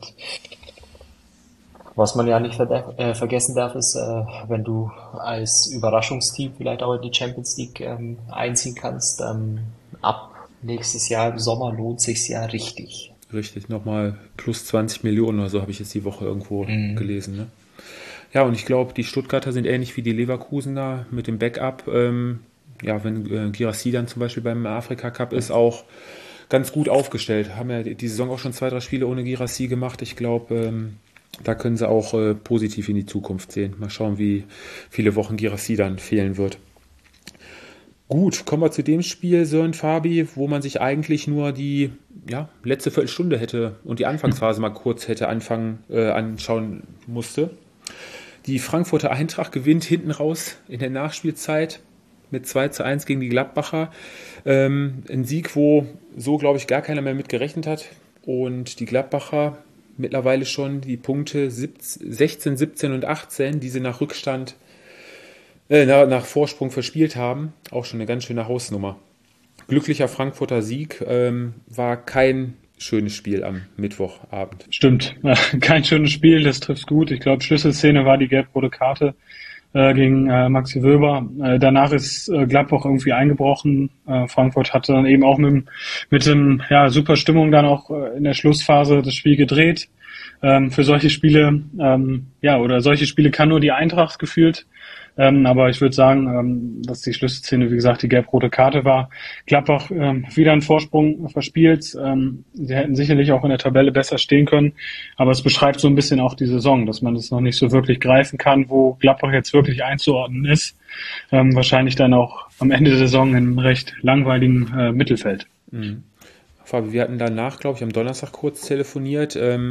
was man ja nicht ver äh, vergessen darf, ist, äh, wenn du als Überraschungsteam vielleicht auch in die Champions League ähm, einziehen kannst, ähm, ab nächstes Jahr im Sommer lohnt sich's ja richtig. Richtig, nochmal plus zwanzig Millionen oder so habe ich jetzt die Woche irgendwo Mhm. gelesen, ne? Ja, und ich glaube, die Stuttgarter sind ähnlich wie die Leverkusener mit dem Backup. Ähm, ja, wenn äh, Guirassy dann zum Beispiel beim Afrika Cup ist, auch ganz gut aufgestellt. Haben ja die die Saison auch schon zwei, drei Spiele ohne Guirassy gemacht. Ich glaube, ähm, da können sie auch äh, positiv in die Zukunft sehen. Mal schauen, wie viele Wochen Guirassy dann fehlen wird. Gut, kommen wir zu dem Spiel, Sören, Fabi, wo man sich eigentlich nur die ja, letzte Viertelstunde hätte und die Anfangsphase mal kurz hätte anfangen, äh, anschauen musste. Die Frankfurter Eintracht gewinnt hinten raus in der Nachspielzeit mit zwei zu eins gegen die Gladbacher. Ähm, ein Sieg, wo so, glaube ich, gar keiner mehr mit gerechnet hat. Und die Gladbacher mittlerweile schon die Punkte sechzehn, siebzehn und achtzehn, die sie nach Rückstand, äh, nach, nach Vorsprung verspielt haben. Auch schon eine ganz schöne Hausnummer. Glücklicher Frankfurter Sieg, ähm, war kein schönes Spiel am Mittwochabend. Stimmt, kein schönes Spiel, das trifft gut. Ich glaube, Schlüsselszene war die gelb-rote Karte äh, gegen äh, Maxi Wöber. Äh, danach ist äh, Gladbach irgendwie eingebrochen. Äh, Frankfurt hatte dann eben auch mit, mit dem ja, super Stimmung dann auch äh, in der Schlussphase das Spiel gedreht. Ähm, für solche Spiele, ähm, ja, oder solche Spiele kann nur die Eintracht gefühlt. Ähm, aber ich würde sagen, ähm, dass die Schlüsselszene, wie gesagt, die gelb-rote Karte war. Gladbach ähm, wieder einen Vorsprung verspielt. Ähm, sie hätten sicherlich auch in der Tabelle besser stehen können. Aber es beschreibt so ein bisschen auch die Saison, dass man das noch nicht so wirklich greifen kann, wo Gladbach jetzt wirklich einzuordnen ist. Ähm, wahrscheinlich dann auch am Ende der Saison im recht langweiligen äh, Mittelfeld. Mhm. Fabi, wir hatten danach, glaube ich, am Donnerstag kurz telefoniert. Ähm,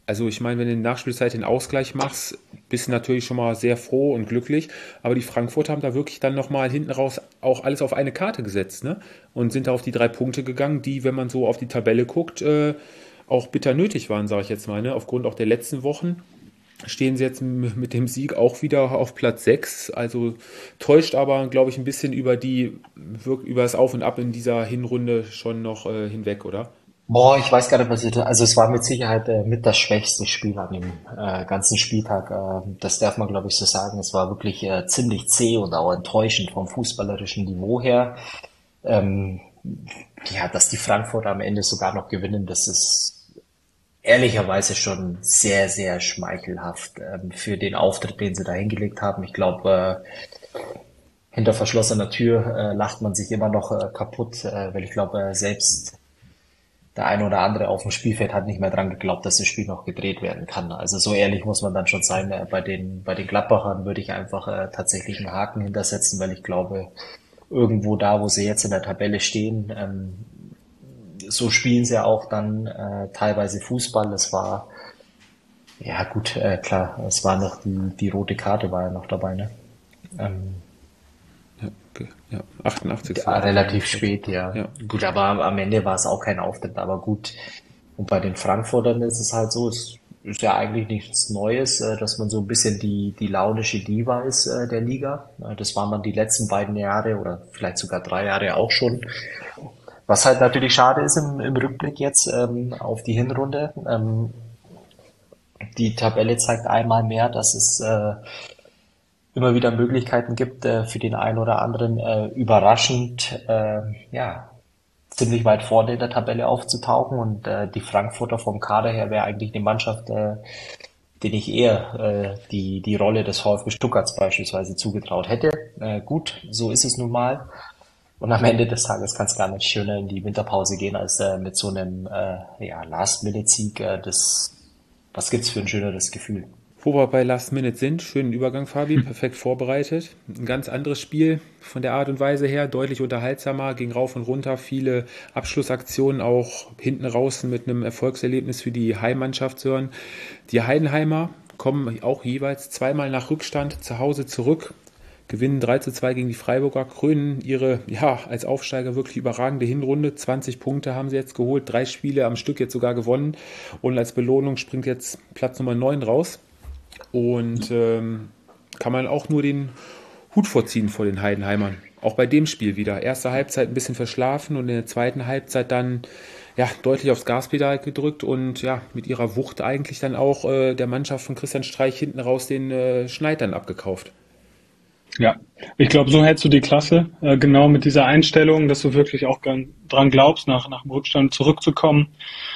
Also ich meine, wenn du in der Nachspielzeit den Ausgleich machst, bist du natürlich schon mal sehr froh und glücklich. Aber die Frankfurter haben da wirklich dann nochmal hinten raus auch alles auf eine Karte gesetzt, ne? Und sind da auf die drei Punkte gegangen, die, wenn man so auf die Tabelle guckt, äh, auch bitter nötig waren, sage ich jetzt mal. Ne? Aufgrund auch der letzten Wochen stehen sie jetzt mit dem Sieg auch wieder auf Platz sechs. Also täuscht aber, glaube ich, ein bisschen über die über das Auf und Ab in dieser Hinrunde schon noch äh, hinweg, oder? Boah, ich weiß gar nicht, was ich da, also es war mit Sicherheit äh, mit das schwächste Spiel an dem äh, ganzen Spieltag. Äh, das darf man, glaube ich, so sagen. Es war wirklich äh, ziemlich zäh und auch enttäuschend vom fußballerischen Niveau her. Ähm, ja, dass die Frankfurter am Ende sogar noch gewinnen, das ist ehrlicherweise schon sehr, sehr schmeichelhaft ähm, für den Auftritt, den sie da hingelegt haben. Ich glaube, äh, hinter verschlossener Tür äh, lacht man sich immer noch äh, kaputt, äh, weil ich glaube, äh, selbst der eine oder andere auf dem Spielfeld hat nicht mehr dran geglaubt, dass das Spiel noch gedreht werden kann. Also so ehrlich muss man dann schon sein. Äh, bei den bei den Gladbachern würde ich einfach äh, tatsächlich einen Haken hintersetzen, weil ich glaube, irgendwo da, wo sie jetzt in der Tabelle stehen, ähm, so spielen sie auch dann äh, teilweise Fußball. Es war, ja gut, äh, klar, es war noch die, die rote Karte war ja noch dabei, ne? Ähm, Ja, okay. Ja, achtundachtzig. ja, relativ spät, ja. Ja. Gut, aber am am Ende war es auch kein Auftritt, aber gut. Und bei den Frankfurtern ist es halt so, es ist ja eigentlich nichts Neues, äh, dass man so ein bisschen die, die launische Diva ist äh, der Liga. Äh, Das war man die letzten beiden Jahre oder vielleicht sogar drei Jahre auch schon. Was halt natürlich schade ist im, im Rückblick jetzt ähm, auf die Hinrunde. Ähm, die Tabelle zeigt einmal mehr, dass es äh, immer wieder Möglichkeiten gibt, äh, für den einen oder anderen äh, überraschend äh, ja, ziemlich weit vorne in der Tabelle aufzutauchen. Und äh, die Frankfurter vom Kader her wäre eigentlich eine Mannschaft, äh, denen ich eher äh, die, die Rolle des VfB Stuttgarts beispielsweise zugetraut hätte. Äh, gut, so ist es nun mal. Und am Ende des Tages kann es gar nicht schöner in die Winterpause gehen, als äh, mit so einem äh, ja, Last-Minute-Sieg. Äh, das, was gibt's für ein schöneres Gefühl? Wo wir bei Last Minute sind, schönen Übergang, Fabi, perfekt vorbereitet. Ein ganz anderes Spiel von der Art und Weise her, deutlich unterhaltsamer, ging rauf und runter, viele Abschlussaktionen, auch hinten raus mit einem Erfolgserlebnis für die Heimmannschaft zu hören. Die Heidenheimer kommen auch jeweils zweimal nach Rückstand zu Hause zurück, gewinnen drei zu zwei gegen die Freiburger, krönen ihre, ja, als Aufsteiger wirklich überragende Hinrunde. zwanzig Punkte haben sie jetzt geholt, drei Spiele am Stück jetzt sogar gewonnen und als Belohnung springt jetzt Platz Nummer neun raus. Und ähm, kann man auch nur den Hut vorziehen vor den Heidenheimern. Auch bei dem Spiel wieder. Erste Halbzeit ein bisschen verschlafen und in der zweiten Halbzeit dann ja, deutlich aufs Gaspedal gedrückt und ja, mit ihrer Wucht eigentlich dann auch äh, der Mannschaft von Christian Streich hinten raus den äh, Schneid dann abgekauft. Ja, ich glaube, so hältst du die Klasse, äh, genau mit dieser Einstellung, dass du wirklich auch gern dran glaubst, nach, nach dem Rückstand zurückzukommen.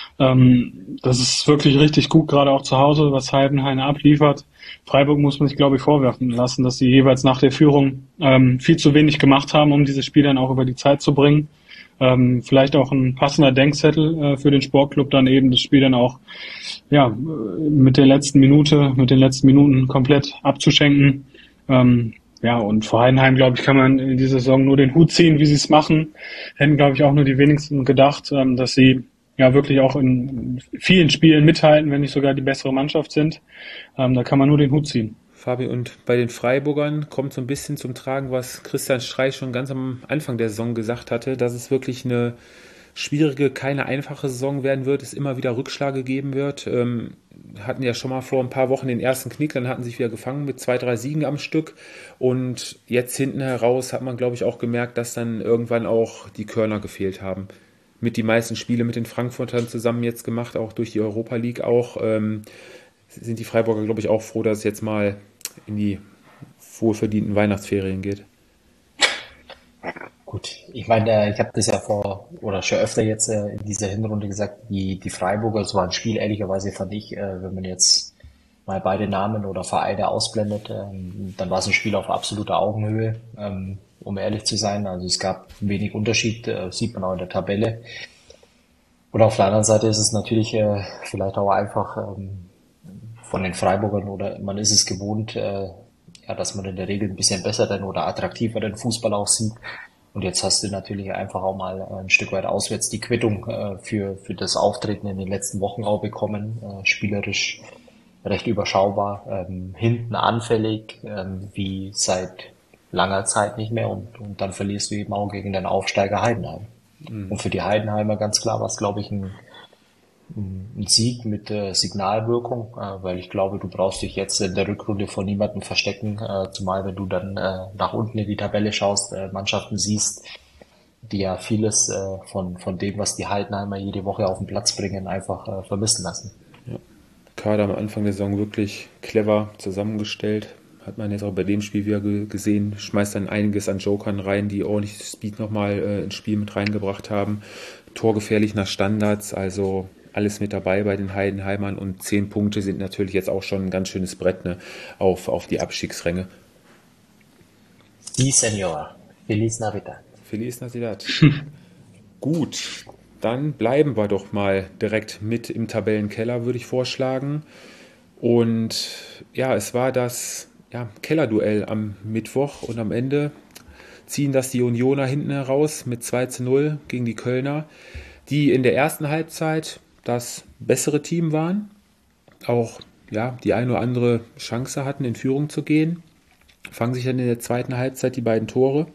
Ähm, das ist wirklich richtig gut, gerade auch zu Hause, was Heidenheim abliefert. Freiburg muss man sich, glaube ich, vorwerfen lassen, dass sie jeweils nach der Führung ähm, viel zu wenig gemacht haben, um dieses Spiel dann auch über die Zeit zu bringen. Ähm, vielleicht auch ein passender Denkzettel äh, für den Sportclub, dann eben das Spiel dann auch ja mit der letzten Minute, mit den letzten Minuten komplett abzuschenken. Ähm, Ja, und vor Heidenheim, glaube ich, kann man in dieser Saison nur den Hut ziehen, wie sie es machen. Hätten, glaube ich, auch nur die wenigsten gedacht, dass sie ja wirklich auch in vielen Spielen mithalten, wenn nicht sogar die bessere Mannschaft sind. Da kann man nur den Hut ziehen. Fabi, und bei den Freiburgern kommt so ein bisschen zum Tragen, was Christian Streich schon ganz am Anfang der Saison gesagt hatte, dass es wirklich eine schwierige, keine einfache Saison werden wird, es immer wieder Rückschläge geben wird. Ähm, hatten ja schon mal vor ein paar Wochen den ersten Knick, dann hatten sie sich wieder gefangen mit zwei, drei Siegen am Stück und jetzt hinten heraus hat man, glaube ich, auch gemerkt, dass dann irgendwann auch die Körner gefehlt haben. Mit die meisten Spiele mit den Frankfurtern zusammen jetzt gemacht, auch durch die Europa League auch, ähm, sind die Freiburger, glaube ich, auch froh, dass es jetzt mal in die wohlverdienten Weihnachtsferien geht. Gut, ich meine, ich habe das ja vor oder schon öfter jetzt äh, in dieser Hinrunde gesagt, die, die Freiburger, so ein Spiel ehrlicherweise fand ich, äh, wenn man jetzt mal beide Namen oder Vereine ausblendet, ähm, dann war es ein Spiel auf absoluter Augenhöhe, ähm, um ehrlich zu sein. Also es gab wenig Unterschied, äh, sieht man auch in der Tabelle. Und auf der anderen Seite ist es natürlich äh, vielleicht auch einfach ähm, von den Freiburgern oder man ist es gewohnt, äh, ja, dass man in der Regel ein bisschen besser denn oder attraktiver den Fußball auch sieht. Und jetzt hast du natürlich einfach auch mal ein Stück weit auswärts die Quittung äh, für, für das Auftreten in den letzten Wochen auch bekommen. Äh, spielerisch recht überschaubar, ähm, hinten anfällig, ähm, wie seit langer Zeit nicht mehr. Und, und dann verlierst du eben auch gegen den Aufsteiger Heidenheim. Mhm. Und für die Heidenheimer ganz klar war es, glaube ich, ein, ein Sieg mit äh, Signalwirkung, äh, weil ich glaube, du brauchst dich jetzt in der Rückrunde vor niemandem verstecken, äh, zumal wenn du dann äh, nach unten in die Tabelle schaust, äh, Mannschaften siehst, die ja vieles äh, von, von dem, was die Heidenheimer jede Woche auf den Platz bringen, einfach äh, vermissen lassen. Ja. Kader am Anfang der Saison wirklich clever zusammengestellt. Hat man jetzt auch bei dem Spiel wieder gesehen, schmeißt dann einiges an Jokern rein, die ordentlich Speed nochmal äh, ins Spiel mit reingebracht haben. Torgefährlich nach Standards, also alles mit dabei bei den Heidenheimern und zehn Punkte sind natürlich jetzt auch schon ein ganz schönes Brett, ne, auf, auf die Abstiegsränge. Sí, Señor. Feliz Navidad. Feliz Navidad. Gut, dann bleiben wir doch mal direkt mit im Tabellenkeller, würde ich vorschlagen. Und ja, es war das ja, Kellerduell am Mittwoch und am Ende ziehen das die Unioner hinten heraus mit zwei zu null gegen die Kölner, die in der ersten Halbzeit das bessere Team waren, auch ja, die eine oder andere Chance hatten, in Führung zu gehen, fangen sich dann in der zweiten Halbzeit die beiden Tore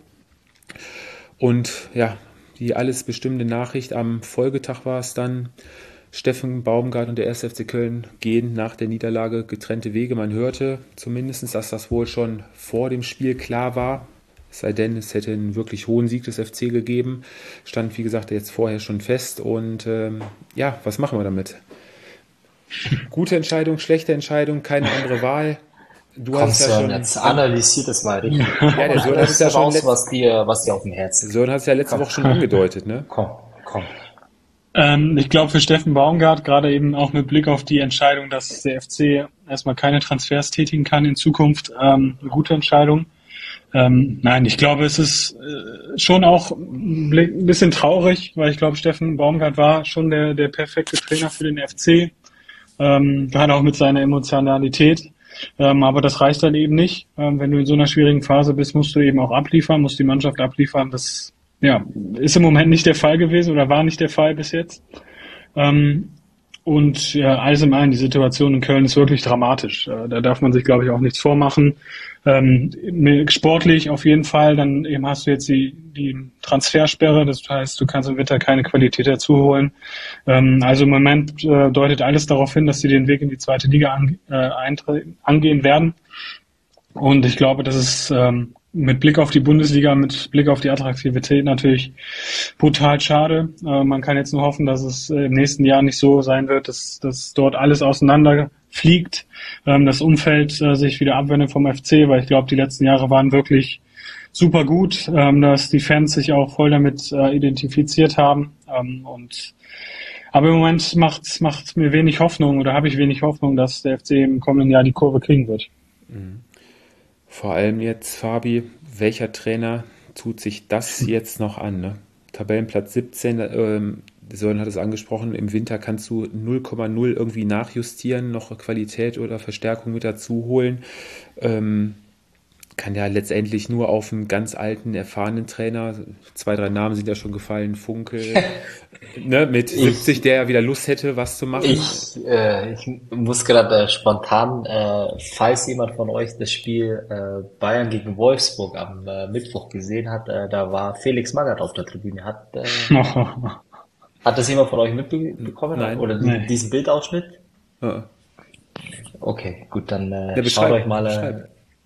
und ja, die alles bestimmende Nachricht am Folgetag war es dann, Steffen Baumgart und der erste F C Köln gehen nach der Niederlage getrennte Wege. Man hörte zumindest, dass das wohl schon vor dem Spiel klar war, es sei denn, es hätte einen wirklich hohen Sieg des F C gegeben. Stand, wie gesagt, jetzt vorher schon fest. Und ähm, ja, was machen wir damit? Gute Entscheidung, schlechte Entscheidung, keine andere Wahl. Du Komm, hast ja Sören, schon jetzt analysiert das mal richtig. Ja, der Sören hat es ja schon raus, was dir, was dir auf dem Herzen liegt. Sören hat es ja letzte komm. Woche schon angedeutet, ne? Komm, komm. Ähm, ich glaube für Steffen Baumgart, gerade eben auch mit Blick auf die Entscheidung, dass der F C erstmal keine Transfers tätigen kann in Zukunft, ähm, eine gute Entscheidung. Ähm, nein, ich glaube, es ist äh, schon auch ein bisschen traurig, weil ich glaube, Steffen Baumgart war schon der, der perfekte Trainer für den F C, ähm, gerade auch mit seiner Emotionalität. Ähm, aber das reicht dann eben nicht. Ähm, wenn du in so einer schwierigen Phase bist, musst du eben auch abliefern, musst die Mannschaft abliefern. Das ja, ist im Moment nicht der Fall gewesen oder war nicht der Fall bis jetzt. Ähm, und ja, alles in allem, die Situation in Köln ist wirklich dramatisch. Äh, da darf man sich, glaube ich, auch nichts vormachen. Ähm, sportlich auf jeden Fall, dann eben hast du jetzt die, die Transfersperre, das heißt, du kannst im Winter keine Qualität dazu holen. Ähm, also im Moment äh, deutet alles darauf hin, dass sie den Weg in die zweite Liga an, äh, eintre- angehen werden. Und ich glaube, das ist ähm, mit Blick auf die Bundesliga, mit Blick auf die Attraktivität natürlich brutal schade. Äh, man kann jetzt nur hoffen, dass es äh, im nächsten Jahr nicht so sein wird, dass, dass dort alles auseinanderfliegt, ähm, das Umfeld äh, sich wieder abwendet vom F C, weil ich glaube, die letzten Jahre waren wirklich super gut, ähm, dass die Fans sich auch voll damit äh, identifiziert haben. Ähm, und aber im Moment macht macht mir wenig Hoffnung oder habe ich wenig Hoffnung, dass der F C im kommenden Jahr die Kurve kriegen wird. Mhm. Vor allem jetzt, Fabi, welcher Trainer tut sich das jetzt noch an? Ne? Tabellenplatz siebzehn, ähm, Sören hat es angesprochen, im Winter kannst du null Komma null irgendwie nachjustieren, noch Qualität oder Verstärkung mit dazu holen. Ähm, kann ja letztendlich nur auf einen ganz alten, erfahrenen Trainer, zwei, drei Namen sind ja schon gefallen, Funkel, ne, mit siebzig, ich, der ja wieder Lust hätte, was zu machen. Ich, äh, ich muss gerade äh, spontan, äh, falls jemand von euch das Spiel äh, Bayern gegen Wolfsburg am äh, Mittwoch gesehen hat, äh, da war Felix Magath auf der Tribüne. Hat, äh, hat das jemand von euch mitbekommen? Nein. Oder Nein. diesen Bildausschnitt? Ja. Okay, gut, dann äh, ja, schaut euch mal... Äh,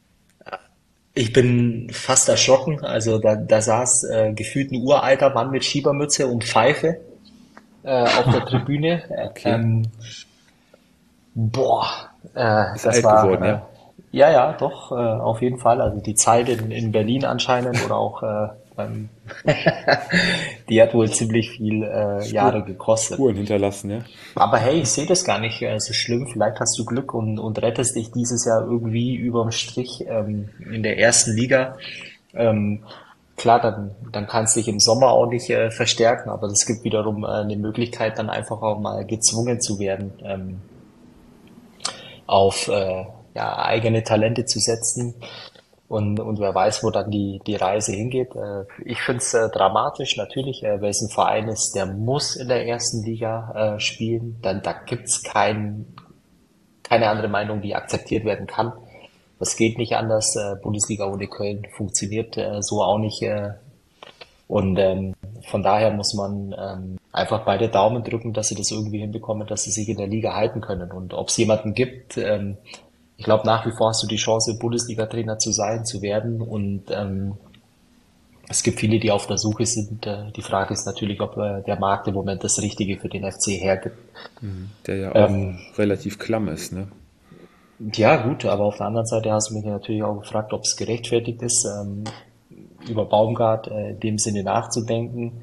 Ich bin fast erschrocken. Also da, da saß äh, gefühlt ein uralter Mann mit Schiebermütze und Pfeife äh, auf der Tribüne. Okay. Ähm, boah, äh, ist das alt war geworden, äh, ja. Ja, ja, doch, äh, auf jeden Fall. Also die Zeit in, in Berlin anscheinend oder auch äh, beim die hat wohl ziemlich viel äh, Jahre gekostet. Spuren hinterlassen, ja. Aber hey, ich sehe das gar nicht äh, so schlimm. Vielleicht hast du Glück und, und rettest dich dieses Jahr irgendwie überm Strich ähm, in der ersten Liga. Ähm, klar, dann, dann kannst du dich im Sommer auch nicht äh, verstärken, aber es gibt wiederum äh, eine Möglichkeit, dann einfach auch mal gezwungen zu werden, ähm, auf äh, ja, eigene Talente zu setzen. Und, und wer weiß, wo dann die, die Reise hingeht. Äh, ich finde es äh, dramatisch, natürlich, äh, weil es ein Verein ist, der muss in der ersten Liga äh, spielen. Dann, da gibt's kein, keine andere Meinung, die akzeptiert werden kann. Das geht nicht anders. Äh, Bundesliga ohne Köln funktioniert äh, so auch nicht. Äh, und ähm, von daher muss man ähm, einfach beide Daumen drücken, dass sie das irgendwie hinbekommen, dass sie sich in der Liga halten können. Und ob es jemanden gibt, ähm, ich glaube, nach wie vor hast du die Chance, Bundesliga-Trainer zu sein, zu werden. Und ähm, es gibt viele, die auf der Suche sind. Äh, die Frage ist natürlich, ob äh, der Markt im Moment das Richtige für den F C hergibt. Der ja auch Ähm, relativ klamm ist, ne? ja, gut, aber auf der anderen Seite hast du mich natürlich auch gefragt, ob es gerechtfertigt ist, ähm, über Baumgart äh, in dem Sinne nachzudenken.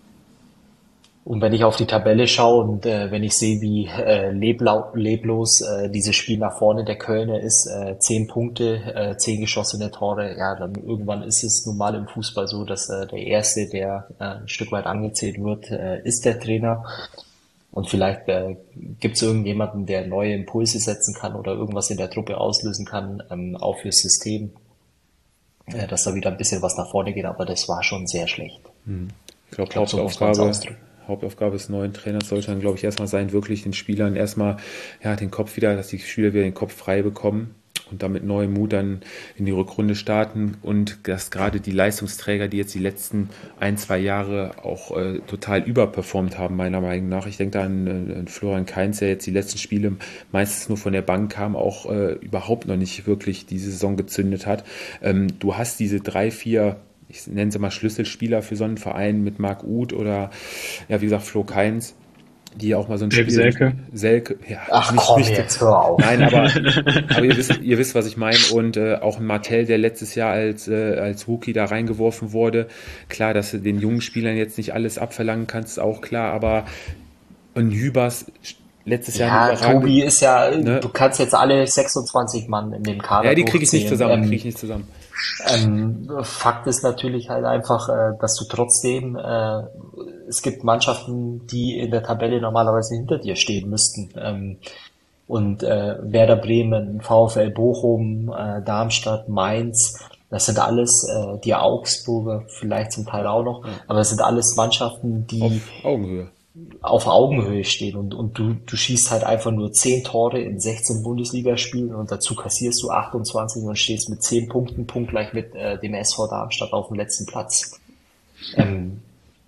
Und wenn ich auf die Tabelle schaue und äh, wenn ich sehe, wie äh, leblau leblos äh, dieses Spiel nach vorne der Kölner ist, äh, zehn Punkte, äh, zehn geschossene Tore, ja, dann irgendwann ist es nun mal im Fußball so, dass äh, der Erste, der äh, ein Stück weit angezählt wird, äh, ist der Trainer. Und vielleicht äh, gibt es irgendjemanden, der neue Impulse setzen kann oder irgendwas in der Truppe auslösen kann, ähm, auch fürs System, äh, dass da wieder ein bisschen was nach vorne geht, aber das war schon sehr schlecht. Ich glaube, Ich glaube, so muss man es Hauptaufgabe, ausdrücken. Hauptaufgabe des neuen Trainers sollte dann, glaube ich, erstmal sein, wirklich den Spielern erstmal ja, den Kopf wieder, dass die Spieler wieder den Kopf frei bekommen und damit neuen Mut dann in die Rückrunde starten und dass gerade die Leistungsträger, die jetzt die letzten ein, zwei Jahre auch äh, total überperformt haben, meiner Meinung nach. Ich denke da an, äh, an Florian Kainz, der jetzt die letzten Spiele meistens nur von der Bank kam, auch äh, überhaupt noch nicht wirklich diese Saison gezündet hat. Ähm, du hast diese drei, vier, ich nenne sie mal Schlüsselspieler für so einen Verein mit Marc Uth oder, ja, wie gesagt, Flo Kainz, die auch mal so ein Dave Spiel... Selke. Selke, ja. Ach nicht, komm, nicht, jetzt hör auf. Nein, aber, aber ihr, wisst, ihr wisst, was ich meine. Und äh, auch ein Martell, der letztes Jahr als, äh, als Rookie da reingeworfen wurde. Klar, dass du den jungen Spielern jetzt nicht alles abverlangen kannst, ist auch klar. Aber ein Hübers letztes Jahr... Ja, eine überragende- Tobi ist ja, ne? du kannst jetzt alle sechsundzwanzig Mann in dem Kader Ja, die kriege ich nicht durchzählen. zusammen. Ähm, Die kriege ich nicht zusammen. Ähm, Fakt ist natürlich halt einfach, äh, dass du trotzdem, äh, es gibt Mannschaften, die in der Tabelle normalerweise hinter dir stehen müssten. Ähm, und äh, Werder Bremen, VfL Bochum, äh, Darmstadt, Mainz, das sind alles, äh, die Augsburger vielleicht zum Teil auch noch, aber es sind alles Mannschaften, die Auf Augenhöhe. auf Augenhöhe stehen und, und du, du schießt halt einfach nur zehn Tore in sechzehn Bundesligaspielen und dazu kassierst du achtundzwanzig und stehst mit zehn Punkten, punktgleich mit äh, dem S V Darmstadt auf dem letzten Platz. Ähm,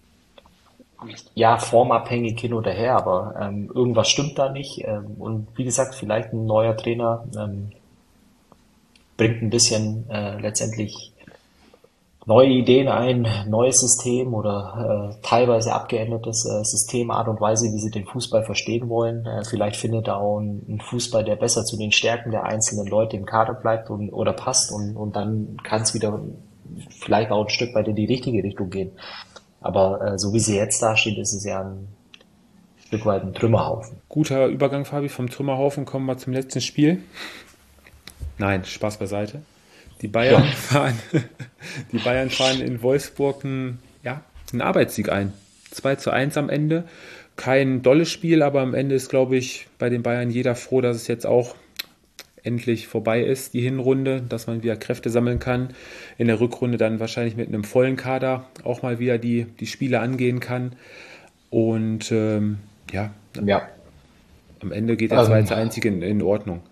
ja, formabhängig hin oder her, aber ähm, irgendwas stimmt da nicht. Ähm, und wie gesagt, vielleicht ein neuer Trainer ähm, bringt ein bisschen äh, letztendlich neue Ideen ein, neues System oder äh, teilweise abgeändertes äh, System, Art und Weise, wie sie den Fußball verstehen wollen. Äh, vielleicht findet er auch ein, ein Fußball, der besser zu den Stärken der einzelnen Leute im Kader bleibt und, oder passt und, und dann kann es wieder vielleicht auch ein Stück weit in die richtige Richtung gehen. Aber äh, so wie sie jetzt dasteht, ist es ja ein Stück weit ein Trümmerhaufen. Guter Übergang, Fabi, vom Trümmerhaufen kommen wir zum letzten Spiel. Nein, Spaß beiseite. Die Bayern Ja. fahren, die Bayern fahren in Wolfsburg einen, ja, einen Arbeitssieg ein. zwei zu eins am Ende. Kein dolles Spiel, aber am Ende ist, glaube ich, bei den Bayern jeder froh, dass es jetzt auch endlich vorbei ist, die Hinrunde, dass man wieder Kräfte sammeln kann. In der Rückrunde dann wahrscheinlich mit einem vollen Kader auch mal wieder die, die Spiele angehen kann. Und ähm, ja, Ja. am Ende geht der Ähm, zwei zu eins in, in Ordnung.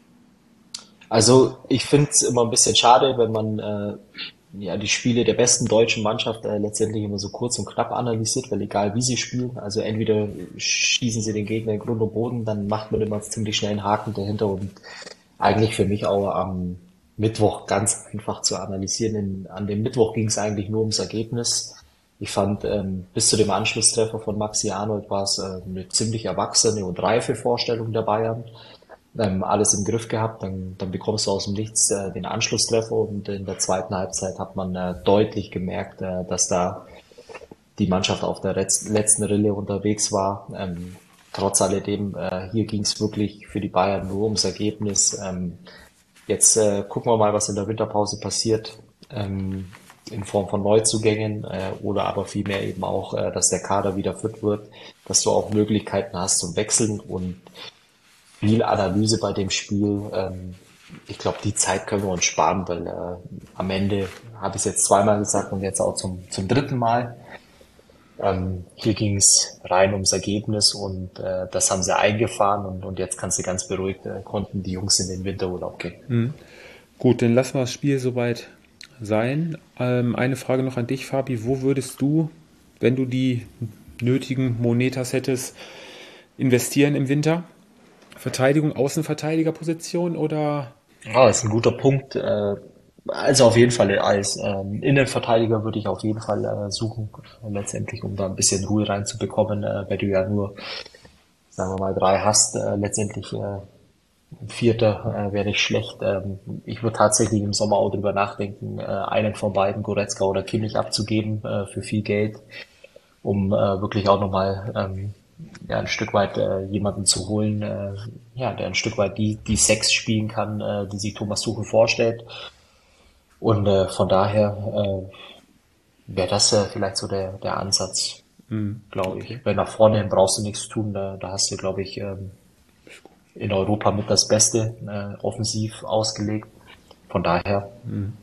Also ich finde es immer ein bisschen schade, wenn man äh, ja die Spiele der besten deutschen Mannschaft äh, letztendlich immer so kurz und knapp analysiert, weil egal wie sie spielen, also entweder schießen sie den Gegner in Grund und Boden, dann macht man immer ziemlich schnell einen Haken dahinter und eigentlich für mich auch am Mittwoch ganz einfach zu analysieren. In, an dem Mittwoch ging es eigentlich nur ums Ergebnis. Ich fand, ähm, bis zu dem Anschlusstreffer von Maxi Arnold war es äh, eine ziemlich erwachsene und reife Vorstellung der Bayern. Ähm, alles im Griff gehabt, dann, dann bekommst du aus dem Nichts äh, den Anschlusstreffer und in der zweiten Halbzeit hat man äh, deutlich gemerkt, äh, dass da die Mannschaft auf der letz- letzten Rille unterwegs war. Ähm, trotz alledem, äh, hier ging es wirklich für die Bayern nur ums Ergebnis. Ähm, jetzt äh, gucken wir mal, was in der Winterpause passiert, ähm, in Form von Neuzugängen äh, oder aber vielmehr eben auch, äh, dass der Kader wieder fit wird, dass du auch Möglichkeiten hast zum Wechseln und viel Analyse bei dem Spiel. Ähm, Ich glaube, die Zeit können wir uns sparen, weil äh, am Ende habe ich es jetzt zweimal gesagt und jetzt auch zum, zum dritten Mal. Ähm, hier ging es rein ums Ergebnis und äh, das haben sie eingefahren und, und jetzt kannst du ganz beruhigt, äh, konnten die Jungs in den Winterurlaub gehen. Mhm. Gut, dann lassen wir das Spiel soweit sein. Ähm, eine Frage noch an dich, Fabi. Wo würdest du, wenn du die nötigen Monetas hättest, investieren im Winter? Verteidigung, Außenverteidigerposition oder? Ja, das ist ein guter Punkt. Äh, Also auf jeden Fall als ähm, Innenverteidiger würde ich auf jeden Fall äh, suchen, letztendlich, um da ein bisschen Ruhe reinzubekommen, äh, weil du ja nur, sagen wir mal, drei hast, äh, letztendlich äh, ein Vierter äh, wäre nicht schlecht. Ähm, ich würde tatsächlich im Sommer auch drüber nachdenken, äh, einen von beiden, Goretzka oder Kimmich, abzugeben äh, für viel Geld, um äh, wirklich auch nochmal ähm, ja, ein Stück weit äh, jemanden zu holen, äh, ja, der ein Stück weit die, die Sechs spielen kann, äh, die sich Thomas Tuchel vorstellt. Und äh, von daher äh, wäre das äh, vielleicht so der, der Ansatz, Mhm. glaube Okay. ich. Weil nach vorne hin brauchst du nichts tun, da, da hast du, glaube ich, ähm, in Europa mit das Beste äh, offensiv ausgelegt. Von daher,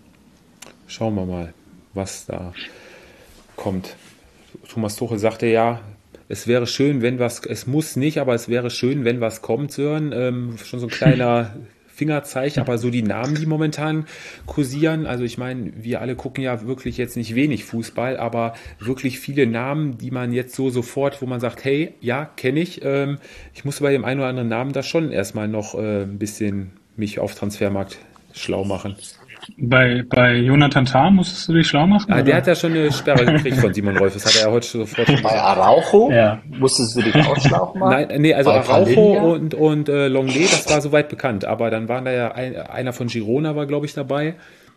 Schauen wir mal, was da kommt. Thomas Tuchel sagte ja, es wäre schön, wenn was, es muss nicht, aber es wäre schön, wenn was kommt, Sören. Ähm, schon so ein kleiner Fingerzeig, aber so die Namen, die momentan kursieren, also ich meine, wir alle gucken ja wirklich jetzt nicht wenig Fußball, aber wirklich viele Namen, die man jetzt so sofort, wo man sagt, hey, ja, kenne ich. Ähm, ich musste bei dem einen oder anderen Namen da schon erstmal noch äh, ein bisschen mich auf Transfermarkt schlau machen. Bei, bei Jonathan Tah musstest du dich schlau machen? Ah, der oder? hat ja schon eine Sperre gekriegt von Simon Rolf, das hat er ja heute sofort schon bei gesagt. Araujo Ja. musstest du dich ausschlaufen machen. Nein, nee, also Bei Araujo Palinja? und, und äh, Longley, das war soweit bekannt, aber dann waren da ja ein, einer von Girona war, glaube ich, dabei.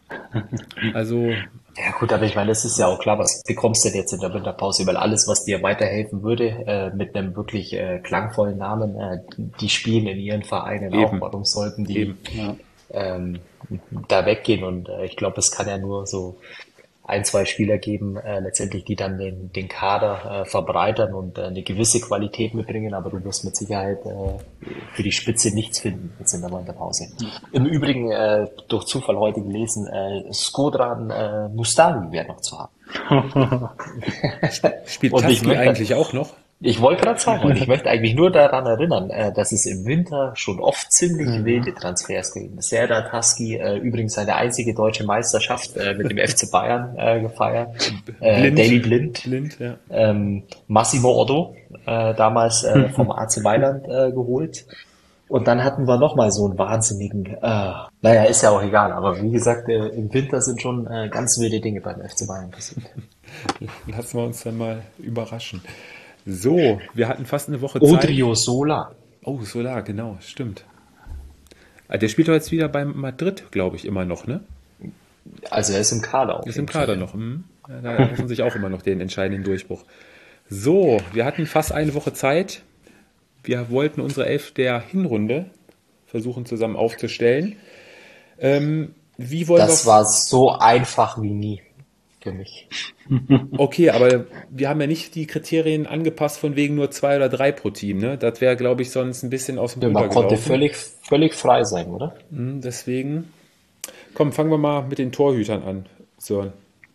Also, Ja gut, aber ich meine, das ist ja auch klar, was bekommst du denn jetzt in der Winterpause? Weil alles, was dir weiterhelfen würde, äh, mit einem wirklich äh, klangvollen Namen, äh, die spielen in ihren Vereinen auch. Eben. Warum sollten die Eben. ähm, da weggehen? Und äh, ich glaube, es kann ja nur so ein, zwei Spieler geben, äh, letztendlich, die dann den, den Kader äh, verbreitern und äh, eine gewisse Qualität mitbringen, aber du wirst mit Sicherheit äh, für die Spitze nichts finden jetzt in der Winterpause. Im Übrigen, äh, durch Zufall heute gelesen, äh, Skodran äh, Mustafi wäre noch zu haben. spielt Und ich Taski möchte- eigentlich auch noch? Ich wollte gerade sagen, und ich möchte eigentlich nur daran erinnern, äh, dass es im Winter schon oft ziemlich wilde Transfers gegeben ist. Serdar Taski, äh, übrigens seine einzige deutsche Meisterschaft äh, mit dem F C Bayern äh, gefeiert. Äh, Blind. Daley Blind, Blind, ja. ähm, Massimo Otto, äh, damals äh, vom A C Mailand äh, geholt. Und dann hatten wir nochmal so einen wahnsinnigen, äh, naja, ist ja auch egal, aber wie gesagt, äh, im Winter sind schon äh, ganz wilde Dinge beim F C Bayern passiert. Lassen wir uns dann mal überraschen. So, wir hatten fast eine Woche Zeit. Odrio Sola. Oh, Solar, genau, stimmt. Ah, der spielt doch jetzt wieder bei Madrid, glaube ich, immer noch, ne? Also er ist im Kader. auf Ist im jeden Fall. Kader noch. Hm? Ja, da hoffen sich auch immer noch den entscheidenden Durchbruch. So, wir hatten fast eine Woche Zeit. Wir wollten unsere Elf der Hinrunde versuchen zusammen aufzustellen. Ähm, wie wollen Das wir... war so einfach wie nie für mich. Okay, aber wir haben ja nicht die Kriterien angepasst von wegen nur zwei oder drei pro Team, ne? Das wäre, glaube ich, sonst ein bisschen aus dem Ruder Man konnte gelaufen. völlig, völlig frei sein, oder? Hm, Deswegen, komm, fangen wir mal mit den Torhütern an, Sören.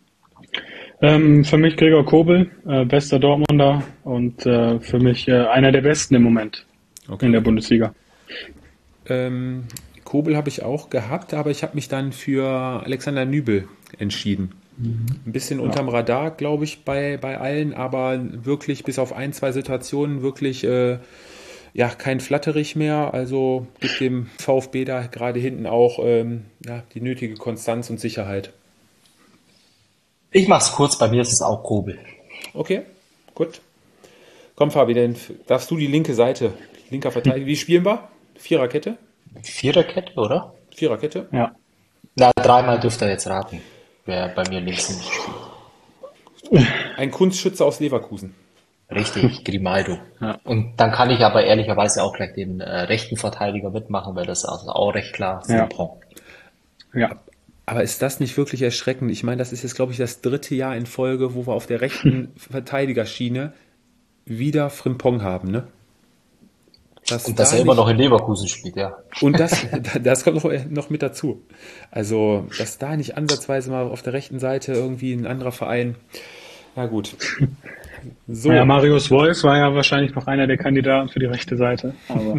Ähm, für mich Gregor Kobel, äh, bester Dortmunder und äh, für mich äh, einer der besten im Moment Okay. in der Bundesliga. Ähm, Kobel habe ich auch gehabt, aber ich habe mich dann für Alexander Nübel entschieden. Ein bisschen unterm Radar, glaube ich, bei, bei allen, aber wirklich bis auf ein, zwei Situationen wirklich äh, ja, kein Flatterich mehr. Also gibt dem VfB da gerade hinten auch ähm, ja, die nötige Konstanz und Sicherheit. Ich mach's kurz, bei mir ist es auch Kobel. Okay, gut. Komm, Fabi, dann f- darfst du die linke Seite, linker Verteidiger. Wie spielen wir? Viererkette? Viererkette, oder? Viererkette? Ja. Na, dreimal dürft ihr jetzt raten, wer bei mir links nicht spielt. Ein Kunstschütze aus Leverkusen. Richtig, Grimaldo. Ja. Und dann kann ich aber ehrlicherweise auch gleich den äh, rechten Verteidiger mitmachen, weil das ist also auch recht klar. Ja. Frimpong. Ja. Aber ist das nicht wirklich erschreckend? Ich meine, das ist jetzt, glaube ich, das dritte Jahr in Folge, wo wir auf der rechten Verteidigerschiene wieder Frimpong haben, ne? Dass Und dass da er immer nicht, noch in Leverkusen spielt, ja. und das, das kommt noch, noch mit dazu. Also, dass da nicht ansatzweise mal auf der rechten Seite irgendwie ein anderer Verein. Na gut. So, Ja, Marius Wolf war ja wahrscheinlich noch einer der Kandidaten für die rechte Seite. Aber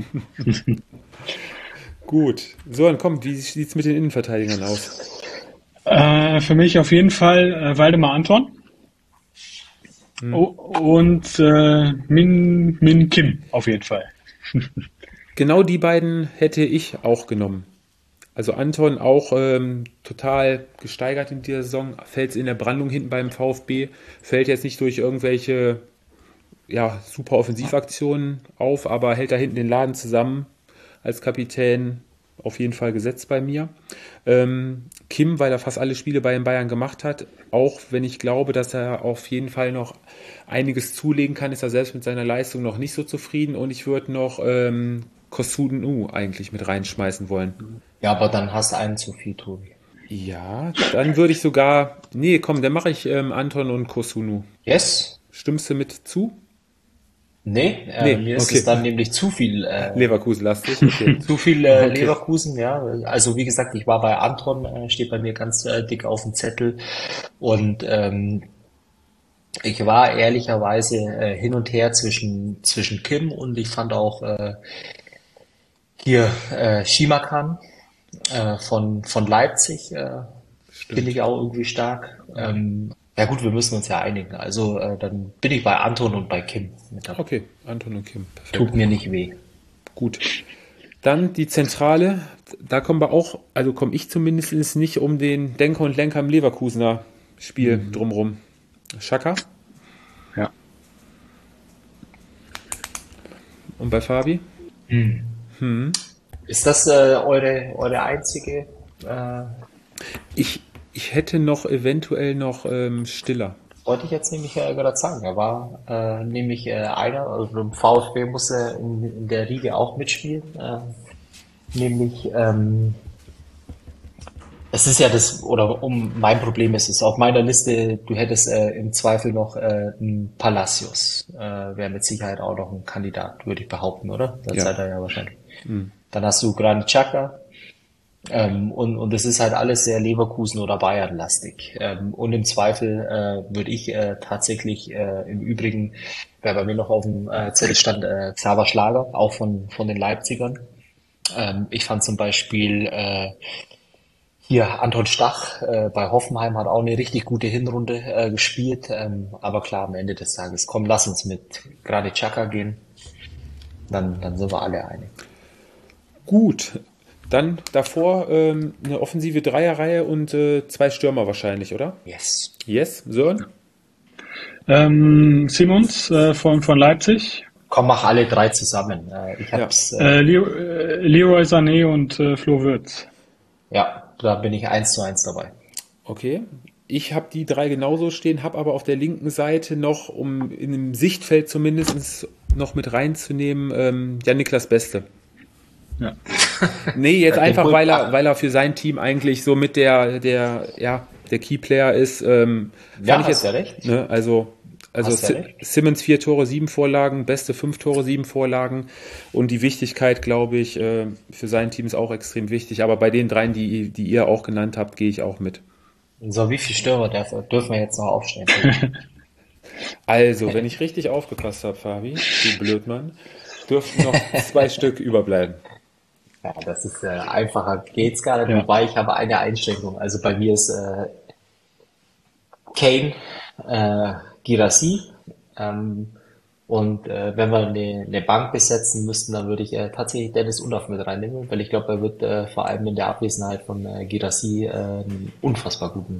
gut. So, dann komm, wie sieht's mit den Innenverteidigern aus? äh, für mich auf jeden Fall äh, Waldemar Anton oh, und äh, Min, Min Kim auf jeden Fall. Genau die beiden hätte ich auch genommen. Also Anton auch ähm, total gesteigert in dieser Saison, fällt in der Brandung hinten beim VfB, fällt jetzt nicht durch irgendwelche ja, super Offensivaktionen auf, aber hält da hinten den Laden zusammen als Kapitän, auf jeden Fall gesetzt bei mir. Ähm, Kim, weil er fast alle Spiele bei den Bayern gemacht hat, auch wenn ich glaube, dass er auf jeden Fall noch einiges zulegen kann, ist er selbst mit seiner Leistung noch nicht so zufrieden und ich würde noch ähm, Kosunu eigentlich mit reinschmeißen wollen. Ja, aber dann hast du einen zu viel, Tobi. Ja, dann würde ich sogar, nee, komm, dann mache ich ähm, Anton und Kosunu. Yes? Stimmst du mit zu? Nee, äh, Nee, mir ist okay. es dann nämlich zu viel, äh, Leverkusen-lastig, okay. zu viel äh, Okay. Leverkusen, ja. Also wie gesagt, ich war bei Anton, äh, steht bei mir ganz äh, dick auf dem Zettel und ähm, ich war ehrlicherweise äh, hin und her zwischen zwischen Kim und ich fand auch äh, hier äh, Shimakan äh, von von Leipzig äh, finde ich auch irgendwie stark. Ähm, ja gut, wir müssen uns ja einigen. Also äh, dann bin ich bei Anton und bei Kim mit dabei. Okay, Anton und Kim, perfekt. Tut mir nicht weh. Gut. Dann die Zentrale, da kommen wir auch, also komme ich zumindest nicht um den Denker und Lenker im Leverkusener Spiel drumrum. Xhaka? Ja. Und bei Fabi? Ist das äh, eure eure einzige? Äh, Ich, ich hätte noch eventuell noch ähm, Stiller. wollte ich jetzt nämlich äh, gerade sagen. Er war äh, nämlich äh, einer, also im VfB muss er in, in der Riege auch mitspielen. Äh, nämlich, ähm, es ist ja das, oder um mein Problem ist es, auf meiner Liste, du hättest äh, im Zweifel noch äh, einen Palacios. Äh, wäre mit Sicherheit auch noch ein Kandidat, würde ich behaupten, oder? Das Ja. seid ihr ja wahrscheinlich. Dann hast du Granit Xhaka. Ähm, und, und es ist halt alles sehr Leverkusen- oder Bayern-lastig. Ähm, und im Zweifel äh, würde ich äh, tatsächlich äh, im Übrigen, wer bei mir noch auf dem äh, Zettel stand, äh, Xaver Schlager, auch von, von den Leipzigern. Ähm, ich fand zum Beispiel äh, hier Anton Stach äh, bei Hoffenheim hat auch eine richtig gute Hinrunde äh, gespielt. Ähm, aber klar, am Ende des Tages, komm, lass uns mit Granit Xhaka gehen. Dann, dann sind wir alle einig. Gut. Dann davor ähm, eine offensive Dreierreihe und äh, zwei Stürmer wahrscheinlich, oder? Yes. Yes, Sören? Ähm, Simons äh, von, von Leipzig, Komm, mach alle drei zusammen. Äh, ich hab's, äh, äh, Leo, äh, Leroy Sané und äh, Flo Wirtz. ja, da bin ich eins zu eins dabei. Okay. Ich habe die drei genauso stehen, habe aber auf der linken Seite noch, um in dem Sichtfeld zumindest noch mit reinzunehmen, ähm, ja, Niklas Beste. Ja. Nee, jetzt Den einfach, Hut- weil er, weil er für sein Team eigentlich so mit der, der, ja, der Keyplayer ist. Ähm, Ja, fand ich hast jetzt, ja recht. Ne, also, also Hast ja Si- recht. Simmons vier Tore, sieben Vorlagen, Beste fünf Tore, sieben Vorlagen und die Wichtigkeit, glaube ich, äh, für sein Team ist auch extrem wichtig. Aber bei den dreien, die, die ihr auch genannt habt, gehe ich auch mit. So, wie viele Stürmer darf, dürfen wir jetzt noch aufstellen? Also, wenn ich richtig aufgepasst habe, Fabi, du Blödmann, dürften noch zwei Stück überbleiben. Ja, das ist äh, einfacher geht's gar nicht, Ja. wobei ich habe eine Einschränkung. Also bei mir ist äh, Kane, äh, Girassi, ähm, und äh, wenn wir eine, eine Bank besetzen müssten, dann würde ich äh, tatsächlich Dennis Undaff mit reinnehmen, weil ich glaube, er wird äh, vor allem in der Abwesenheit von äh, Girassi äh, einen unfassbar guten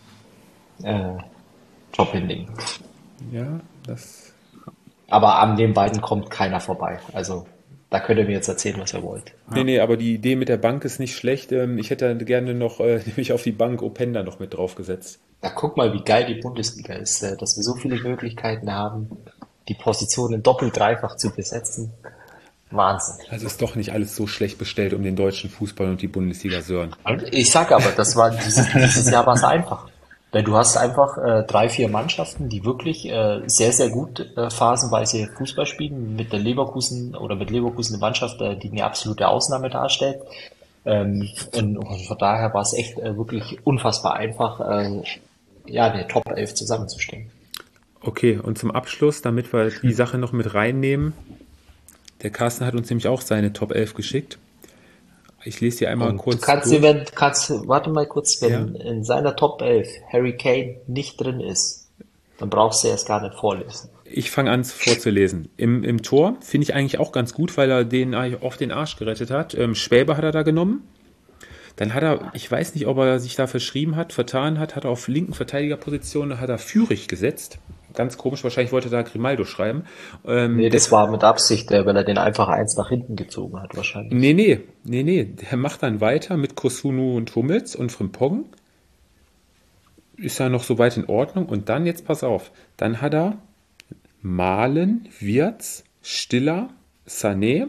äh, Job hinlegen. Ja, das. Aber an den beiden kommt keiner vorbei. Also da könnt ihr mir jetzt erzählen, was ihr wollt. Nee, nee, aber die Idee mit der Bank ist nicht schlecht. Ähm, Ich hätte gerne noch, äh, nämlich auf die Bank Openda noch mit draufgesetzt. Ja, guck mal, wie geil die Bundesliga ist, äh, dass wir so viele Möglichkeiten haben, die Positionen doppelt, dreifach zu besetzen. Wahnsinn. Also ist doch nicht alles so schlecht bestellt um den deutschen Fußball und die Bundesliga, Sören. Ich sag aber, das war dieses, dieses Jahr war es einfach. Weil du hast einfach äh, drei, vier Mannschaften, die wirklich äh, sehr, sehr gut äh, phasenweise Fußball spielen, mit der Leverkusen oder mit Leverkusen eine Mannschaft, äh, die eine absolute Ausnahme darstellt. Ähm, und, und von daher war es echt äh, wirklich unfassbar einfach, äh, ja, eine Top elf zusammenzustellen. Okay, und zum Abschluss, damit wir die Sache noch mit reinnehmen, der Carsten hat uns nämlich auch seine Top elf geschickt. Ich lese dir einmal Und kurz du kannst, durch. dir, wenn, kannst, warte mal kurz, wenn Ja. in seiner Top elf Harry Kane nicht drin ist, dann brauchst du erst gar nicht vorlesen. Ich fange an vorzulesen. Im, im Tor finde ich eigentlich auch ganz gut, weil er den eigentlich oft den Arsch gerettet hat. Ähm, Schwäbe hat er da genommen. Dann hat er, ich weiß nicht, ob er sich da verschrieben hat, vertan hat, hat er auf linken Verteidigerposition, hat er Führig gesetzt. Ganz komisch, wahrscheinlich wollte er da Grimaldo schreiben. Ähm, Nee, das war mit Absicht, äh, weil er den einfach eins nach hinten gezogen hat, wahrscheinlich. Nee, nee, nee, nee. Der macht dann weiter mit Kosunu und Hummels und Frimpong. Ist ja noch soweit in Ordnung. Und dann, jetzt pass auf, dann hat er Malen, Wirtz, Stiller, Sané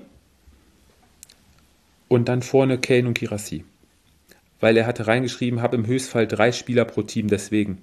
und dann vorne Kane und Girassi. Weil er hatte reingeschrieben, habe im Höchstfall drei Spieler pro Team, deswegen.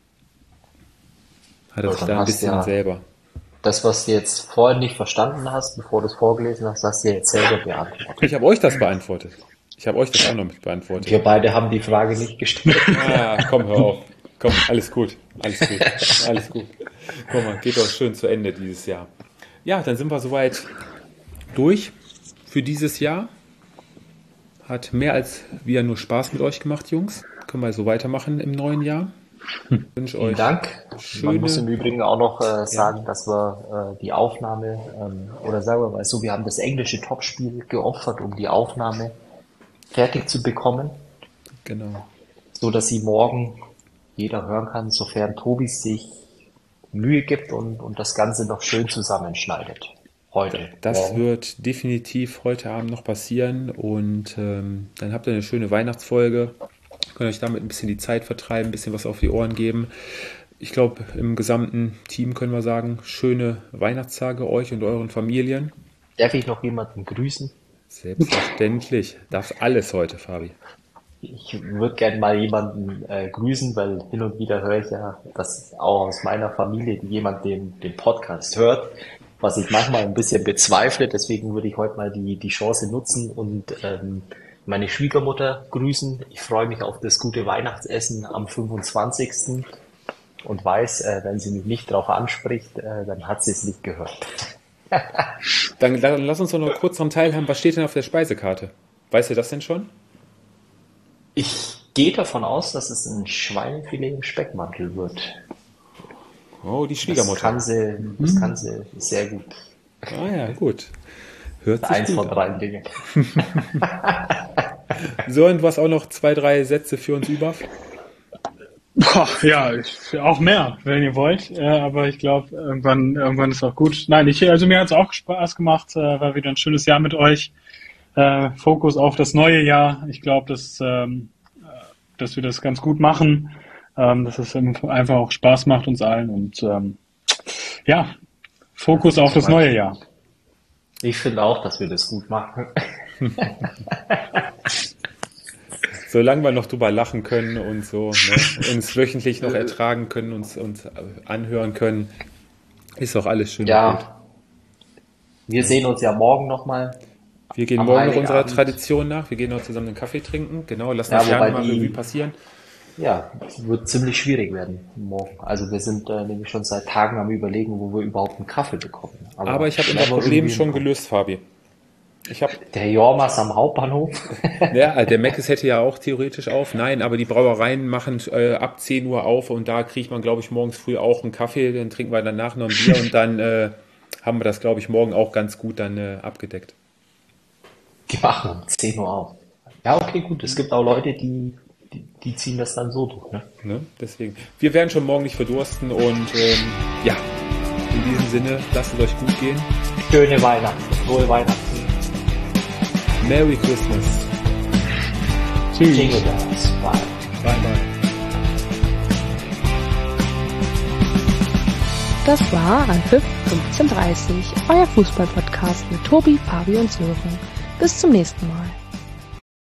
Hat er Ja, sich dann da ein hast bisschen ja- selber. Das, was du jetzt vorhin nicht verstanden hast, bevor du es vorgelesen hast, hast du jetzt selber beantwortet. Ich habe euch das beantwortet. Ich habe euch das auch noch mit beantwortet. Wir beide haben die Frage nicht gestellt. Ah, komm, hör auf. Komm, alles gut. Alles gut. Alles gut. Guck mal, geht doch schön zu Ende dieses Jahr. Ja, dann sind wir soweit durch für dieses Jahr. Hat mehr als wieder nur Spaß mit euch gemacht, Jungs. Können wir so weitermachen im neuen Jahr. Ich wünsche Vielen euch Dank. schöne... Man muss im Übrigen auch noch äh, sagen, dass wir äh, die Aufnahme, ähm, oder sagen wir mal so, wir haben das englische Topspiel geopfert, um die Aufnahme fertig zu bekommen, Genau. so dass sie morgen jeder hören kann, sofern Tobi sich Mühe gibt und, und das Ganze noch schön zusammenschneidet. Heute. Das Morgen. wird definitiv heute Abend noch passieren und ähm, dann habt ihr eine schöne Weihnachtsfolge. Könnt euch damit ein bisschen die Zeit vertreiben, ein bisschen was auf die Ohren geben. Ich glaube, im gesamten Team können wir sagen, schöne Weihnachtstage euch und euren Familien. Darf ich noch jemanden grüßen? Selbstverständlich. Darfst alles heute, Fabi. Ich würde gerne mal jemanden äh, grüßen, weil hin und wieder höre ich ja, dass auch aus meiner Familie jemand den, den Podcast hört, was ich manchmal ein bisschen bezweifle. Deswegen würde ich heute mal die, die Chance nutzen und ähm, meine Schwiegermutter grüßen. Ich freue mich auf das gute Weihnachtsessen am fünfundzwanzigsten und weiß, äh, wenn sie mich nicht darauf anspricht, äh, dann hat sie es nicht gehört. Dann, dann lass uns doch noch kurz daran teilhaben. Was steht denn auf der Speisekarte? Weißt du das denn schon? Ich gehe davon aus, dass es ein Schweinefilet im Speckmantel wird. Oh, die Das Schwiegermutter. kann sie, das kann sie sehr gut. Ah ja, gut. Hört sich Eins gut von an. drei Dingen. So, und was auch noch zwei, drei Sätze für uns über? Boah, ja, ich, auch mehr, wenn ihr wollt. Äh, aber ich glaube, irgendwann, irgendwann ist auch gut. Nein, ich, also mir hat es auch Spaß gemacht. Äh, war wieder ein schönes Jahr mit euch. Äh, Fokus auf das neue Jahr. Ich glaube, dass, ähm, dass wir das ganz gut machen. Ähm, dass es einfach auch Spaß macht uns allen. Und ähm, ja, Fokus auf das neue Jahr. Ich finde auch, dass wir das gut machen. Solange wir noch drüber lachen können und so, ne, uns wöchentlich noch ertragen können, uns, uns anhören können, ist doch alles schön und gut. Ja, wir sehen uns ja morgen nochmal. Wir gehen Am morgen noch Heiligen unserer Abend. Tradition nach. Wir gehen noch zusammen einen Kaffee trinken. Genau, lassen Ja, das Jahr wobei mal die- Revue passieren. Ja, es wird ziemlich schwierig werden morgen. Also wir sind äh, nämlich schon seit Tagen am Überlegen, wo wir überhaupt einen Kaffee bekommen. Aber ich habe werden unser wir Problem irgendwie schon hinkommen. gelöst, Fabi. Ich habe, Der Jormas am Hauptbahnhof. ja, der Meckes hätte ja auch theoretisch auf. Nein, aber die Brauereien machen äh, ab zehn Uhr auf und da kriegt man, glaube ich, morgens früh auch einen Kaffee. Dann trinken wir danach noch ein Bier und dann äh, haben wir das, glaube ich, morgen auch ganz gut dann äh, abgedeckt. Die machen um zehn Uhr auf. Ja, okay, gut. Es gibt auch Leute, die, die, die ziehen das dann so durch. Ne? Ne? Deswegen. Wir werden schon morgen nicht verdursten und ähm, ja, in diesem Sinne, lasst es euch gut gehen. Schöne Weihnachten. Frohe Weihnachten. Merry Christmas. Tschüss. Jingle Bells. Bye. Bye, bye. Das war Anpfiff fünfzehn Uhr dreißig, euer Fußball-Podcast mit Tobi, Fabi und Sören. Bis zum nächsten Mal.